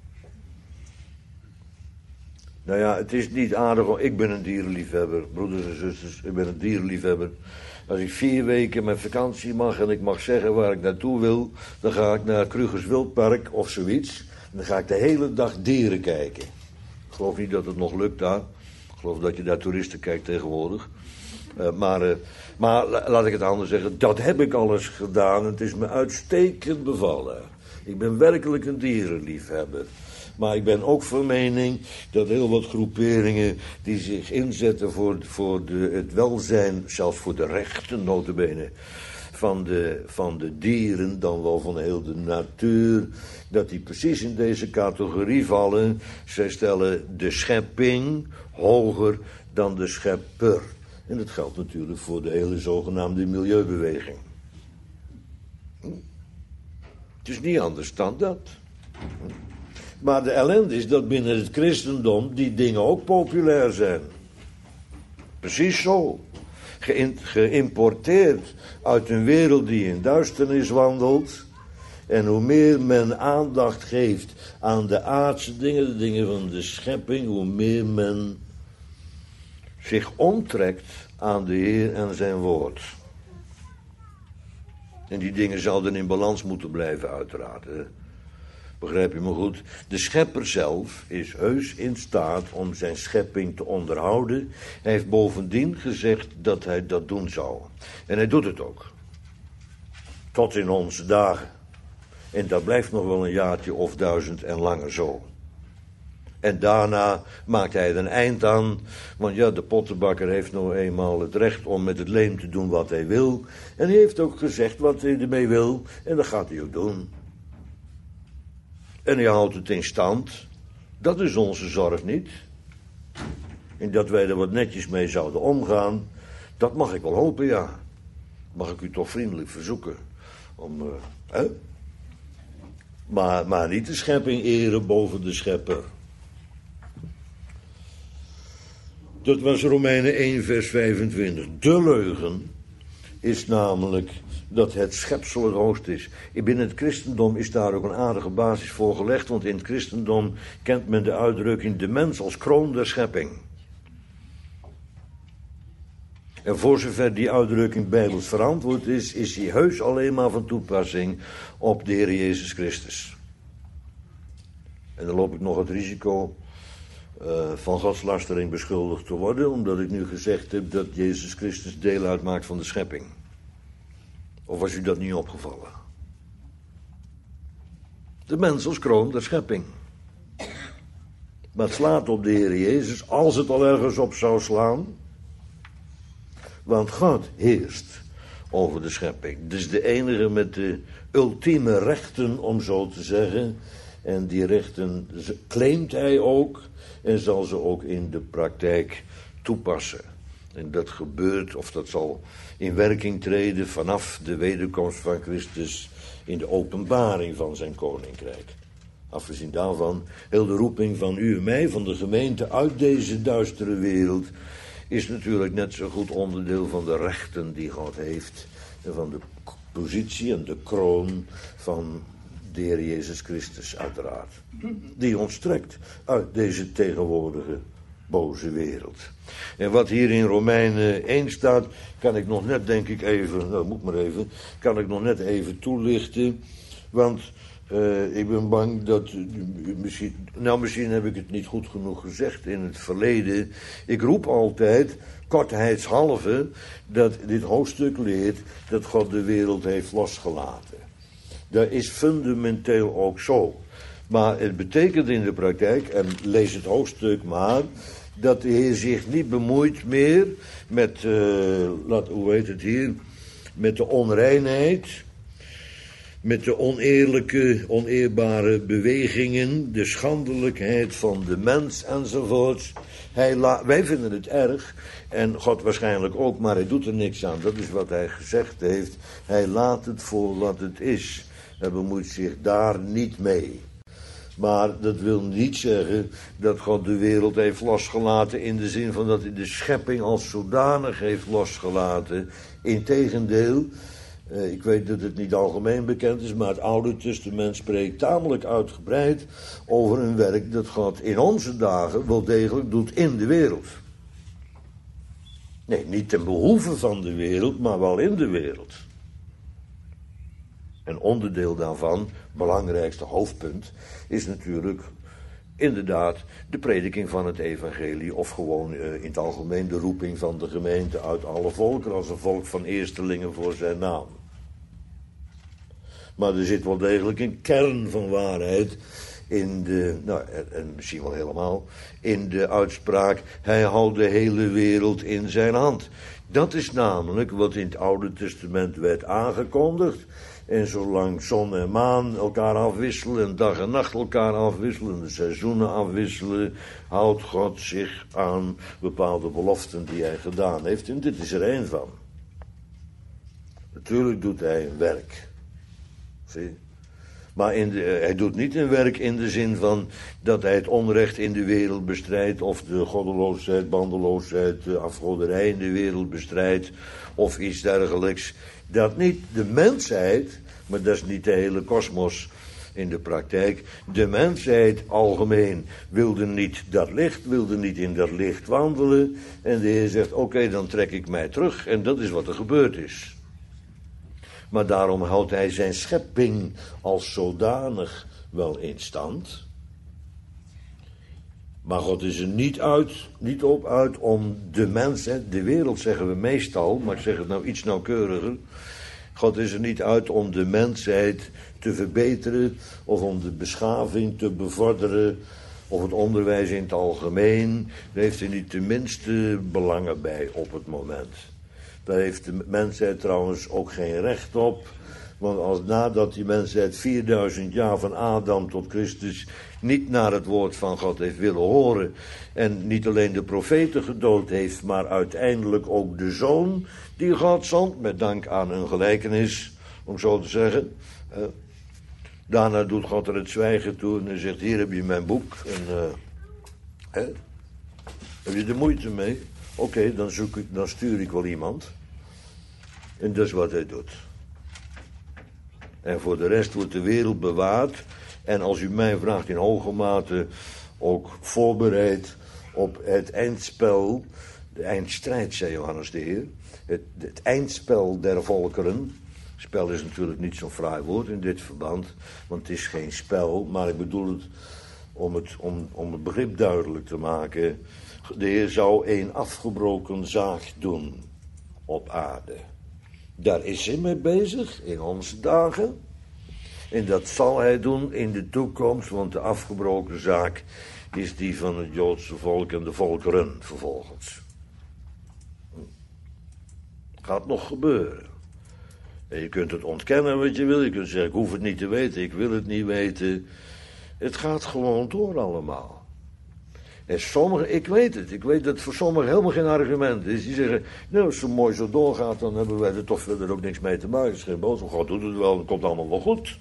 Nou ja, het is niet aardig. Ik ben een dierenliefhebber, broeders en zusters. Ik ben een dierenliefhebber. Als ik vier weken met vakantie mag en ik mag zeggen waar ik naartoe wil, dan ga ik naar Krugers Wildpark of zoiets. En dan ga ik de hele dag dieren kijken. Ik geloof niet dat het nog lukt daar. Ik geloof dat je daar toeristen kijkt tegenwoordig. Uh, maar, uh, maar laat ik het anders zeggen, dat heb ik alles gedaan en het is me uitstekend bevallen. Ik ben werkelijk een dierenliefhebber. Maar ik ben ook van mening dat heel wat groeperingen die zich inzetten voor, voor de, het welzijn, zelfs voor de rechten, nota bene, van de, van de dieren, dan wel van heel de natuur, dat die precies in deze categorie vallen. Zij stellen de schepping hoger dan de schepper. En dat geldt natuurlijk voor de hele zogenaamde milieubeweging. Het is niet anders dan dat. Maar de ellende is dat binnen het christendom die dingen ook populair zijn. Precies zo. Geïn- geïmporteerd uit een wereld die in duisternis wandelt. En hoe meer men aandacht geeft aan de aardse dingen, de dingen van de schepping, hoe meer men zich onttrekt aan de Heer en zijn woord. En die dingen zouden in balans moeten blijven, uiteraard. Hè? Begrijp je me goed? De schepper zelf is heus in staat om zijn schepping te onderhouden. Hij heeft bovendien gezegd dat hij dat doen zou. En hij doet het ook. Tot in onze dagen. En dat blijft nog wel een jaartje of duizend en langer zo. En daarna maakt hij er een eind aan. Want ja, de pottenbakker heeft nou eenmaal het recht om met het leem te doen wat hij wil. En hij heeft ook gezegd wat hij ermee wil. En dat gaat hij ook doen. En hij houdt het in stand. Dat is onze zorg niet. En dat wij er wat netjes mee zouden omgaan. Dat mag ik wel hopen, ja. Mag ik u toch vriendelijk verzoeken. Om, uh, hè? Maar, maar niet de schepping eren boven de schepper. Dat was Romeinen één vers vijfentwintig. De leugen is namelijk dat het schepsel het hoogst is. Binnen het christendom is daar ook een aardige basis voor gelegd, want in het christendom kent men de uitdrukking de mens als kroon der schepping. En voor zover die uitdrukking bijbels verantwoord is, is die heus alleen maar van toepassing op de Heer Jezus Christus. En dan loop ik nog het risico uh, van godslastering beschuldigd te worden, omdat ik nu gezegd heb dat Jezus Christus deel uitmaakt van de schepping. Of was u dat niet opgevallen? De mens als kroon der schepping. Maar het slaat op de Heer Jezus, als het al ergens op zou slaan. Want God heerst over de schepping. Dus de enige met de ultieme rechten, om zo te zeggen. En die rechten claimt hij ook en zal ze ook in de praktijk toepassen. En dat gebeurt, of dat zal in werking treden vanaf de wederkomst van Christus in de openbaring van zijn koninkrijk. Afgezien daarvan, heel de roeping van u en mij, van de gemeente uit deze duistere wereld, is natuurlijk net zo goed onderdeel van de rechten die God heeft. En van de positie en de kroon van de Heer Jezus Christus uiteraard. Die ontstrekt uit deze tegenwoordige boze wereld. En wat hier in Romeinen één staat, kan ik nog net, denk ik even, nou moet maar even, kan ik nog net even toelichten. Want uh, ik ben bang dat, uh, misschien, nou misschien heb ik het niet goed genoeg gezegd in het verleden. Ik roep altijd, kortheidshalve, dat dit hoofdstuk leert dat God de wereld heeft losgelaten. Dat is fundamenteel ook zo. Maar het betekent in de praktijk, en lees het hoofdstuk maar, dat de Heer zich niet bemoeit meer met, uh, laat, hoe heet het hier, met de onreinheid, met de oneerlijke, oneerbare bewegingen, de schandelijkheid van de mens enzovoort. Hij la- wij vinden het erg, en God waarschijnlijk ook, maar hij doet er niks aan. Dat is wat hij gezegd heeft. Hij laat het voor wat het is. Hij bemoeit zich daar niet mee. Maar dat wil niet zeggen dat God de wereld heeft losgelaten in de zin van dat hij de schepping als zodanig heeft losgelaten. Integendeel, eh, ik weet dat het niet algemeen bekend is, maar het Oude Testament spreekt tamelijk uitgebreid over een werk dat God in onze dagen wel degelijk doet in de wereld. Nee, niet ten behoeve van de wereld, maar wel in de wereld. Een onderdeel daarvan, belangrijkste hoofdpunt, is natuurlijk inderdaad de prediking van het evangelie, of gewoon uh, in het algemeen de roeping van de gemeente uit alle volken als een volk van eerstelingen voor zijn naam. Maar er zit wel degelijk een kern van waarheid in de, nou en, en misschien wel helemaal, in de uitspraak, hij houdt de hele wereld in zijn hand. Dat is namelijk wat in het Oude Testament werd aangekondigd. En zolang zon en maan elkaar afwisselen en dag en nacht elkaar afwisselen, de seizoenen afwisselen, houdt God zich aan bepaalde beloften die hij gedaan heeft. En dit is er één van. Natuurlijk doet hij een werk. Zie? Maar in de, hij doet niet een werk in de zin van dat hij het onrecht in de wereld bestrijdt, of de goddeloosheid, bandeloosheid, de afgoderij in de wereld bestrijdt, of iets dergelijks. Dat niet. De mensheid, maar dat is niet de hele kosmos in de praktijk. De mensheid algemeen wilde niet dat licht, wilde niet in dat licht wandelen. En de Heer zegt, oké, okay, dan trek ik mij terug. En dat is wat er gebeurd is. Maar daarom houdt hij zijn schepping als zodanig wel in stand. Maar God is er niet, uit, niet op uit om de mens, de wereld zeggen we meestal, maar ik zeg het nou iets nauwkeuriger. God is er niet uit om de mensheid te verbeteren of om de beschaving te bevorderen of het onderwijs in het algemeen. Daar heeft hij niet de minste belangen bij op het moment. Daar heeft de mensheid trouwens ook geen recht op. Want als nadat die mensheid vierduizend jaar van Adam tot Christus niet naar het woord van God heeft willen horen en niet alleen de profeten gedood heeft, maar uiteindelijk ook de zoon die God zond, met dank aan een gelijkenis, om zo te zeggen. Uh, daarna doet God er het zwijgen toe en hij zegt, hier heb je mijn boek. En, uh, hè? Heb je er moeite mee? Oké, okay, dan, zoek ik, dan stuur ik wel iemand. En dat is wat hij doet. En voor de rest wordt de wereld bewaard. En als u mij vraagt, in hoge mate ook voorbereid op het eindspel. De eindstrijd, zei Johannes de Heer. Het, het eindspel der volkeren. Spel is natuurlijk niet zo'n fraai woord in dit verband. Want het is geen spel. Maar ik bedoel het om het, om, om het begrip duidelijk te maken. De Heer zou een afgebroken zaag doen op aarde. Daar is hij mee bezig in onze dagen. En dat zal hij doen in de toekomst, want de afgebroken zaak is die van het Joodse volk en de volkeren vervolgens. Gaat nog gebeuren. En je kunt het ontkennen wat je wil. Je kunt zeggen, ik hoef het niet te weten, ik wil het niet weten. Het gaat gewoon door allemaal. En sommigen, ik weet het, ik weet dat voor sommigen helemaal geen argument is. Die zeggen, nou, als het zo mooi zo doorgaat, dan hebben wij er toch verder ook niks mee te maken. Het is geen boodschap, God doet het wel, dan komt het allemaal wel goed.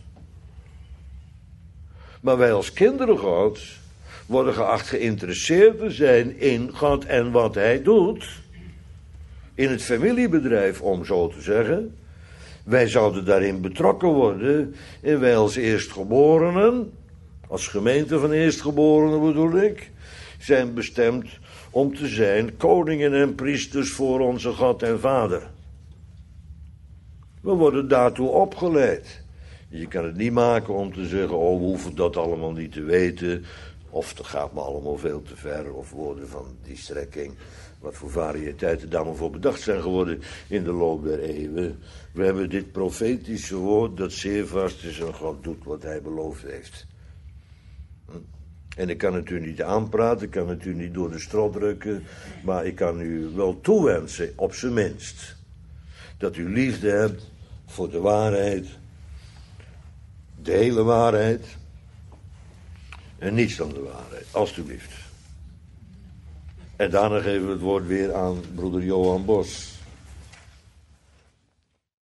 Maar wij als kinderen Gods worden geacht geïnteresseerd te zijn in God en wat hij doet. In het familiebedrijf, om zo te zeggen. Wij zouden daarin betrokken worden. En wij als eerstgeborenen, als gemeente van eerstgeborenen bedoel ik, zijn bestemd om te zijn koningen en priesters voor onze God en Vader. We worden daartoe opgeleid. Je kan het niet maken om te zeggen, oh, we hoeven dat allemaal niet te weten. Of dat gaat me allemaal veel te ver. Of woorden van die strekking. Wat voor variëteiten daar maar voor bedacht zijn geworden in de loop der eeuwen. We hebben dit profetische woord dat zeer vast is en God doet wat hij beloofd heeft. En ik kan het u niet aanpraten, ik kan het u niet door de strot drukken, maar ik kan u wel toewensen, op zijn minst, dat u liefde hebt voor de waarheid, de hele waarheid, en niets dan de waarheid, alstublieft. En daarna geven we het woord weer aan broeder Johan Bos.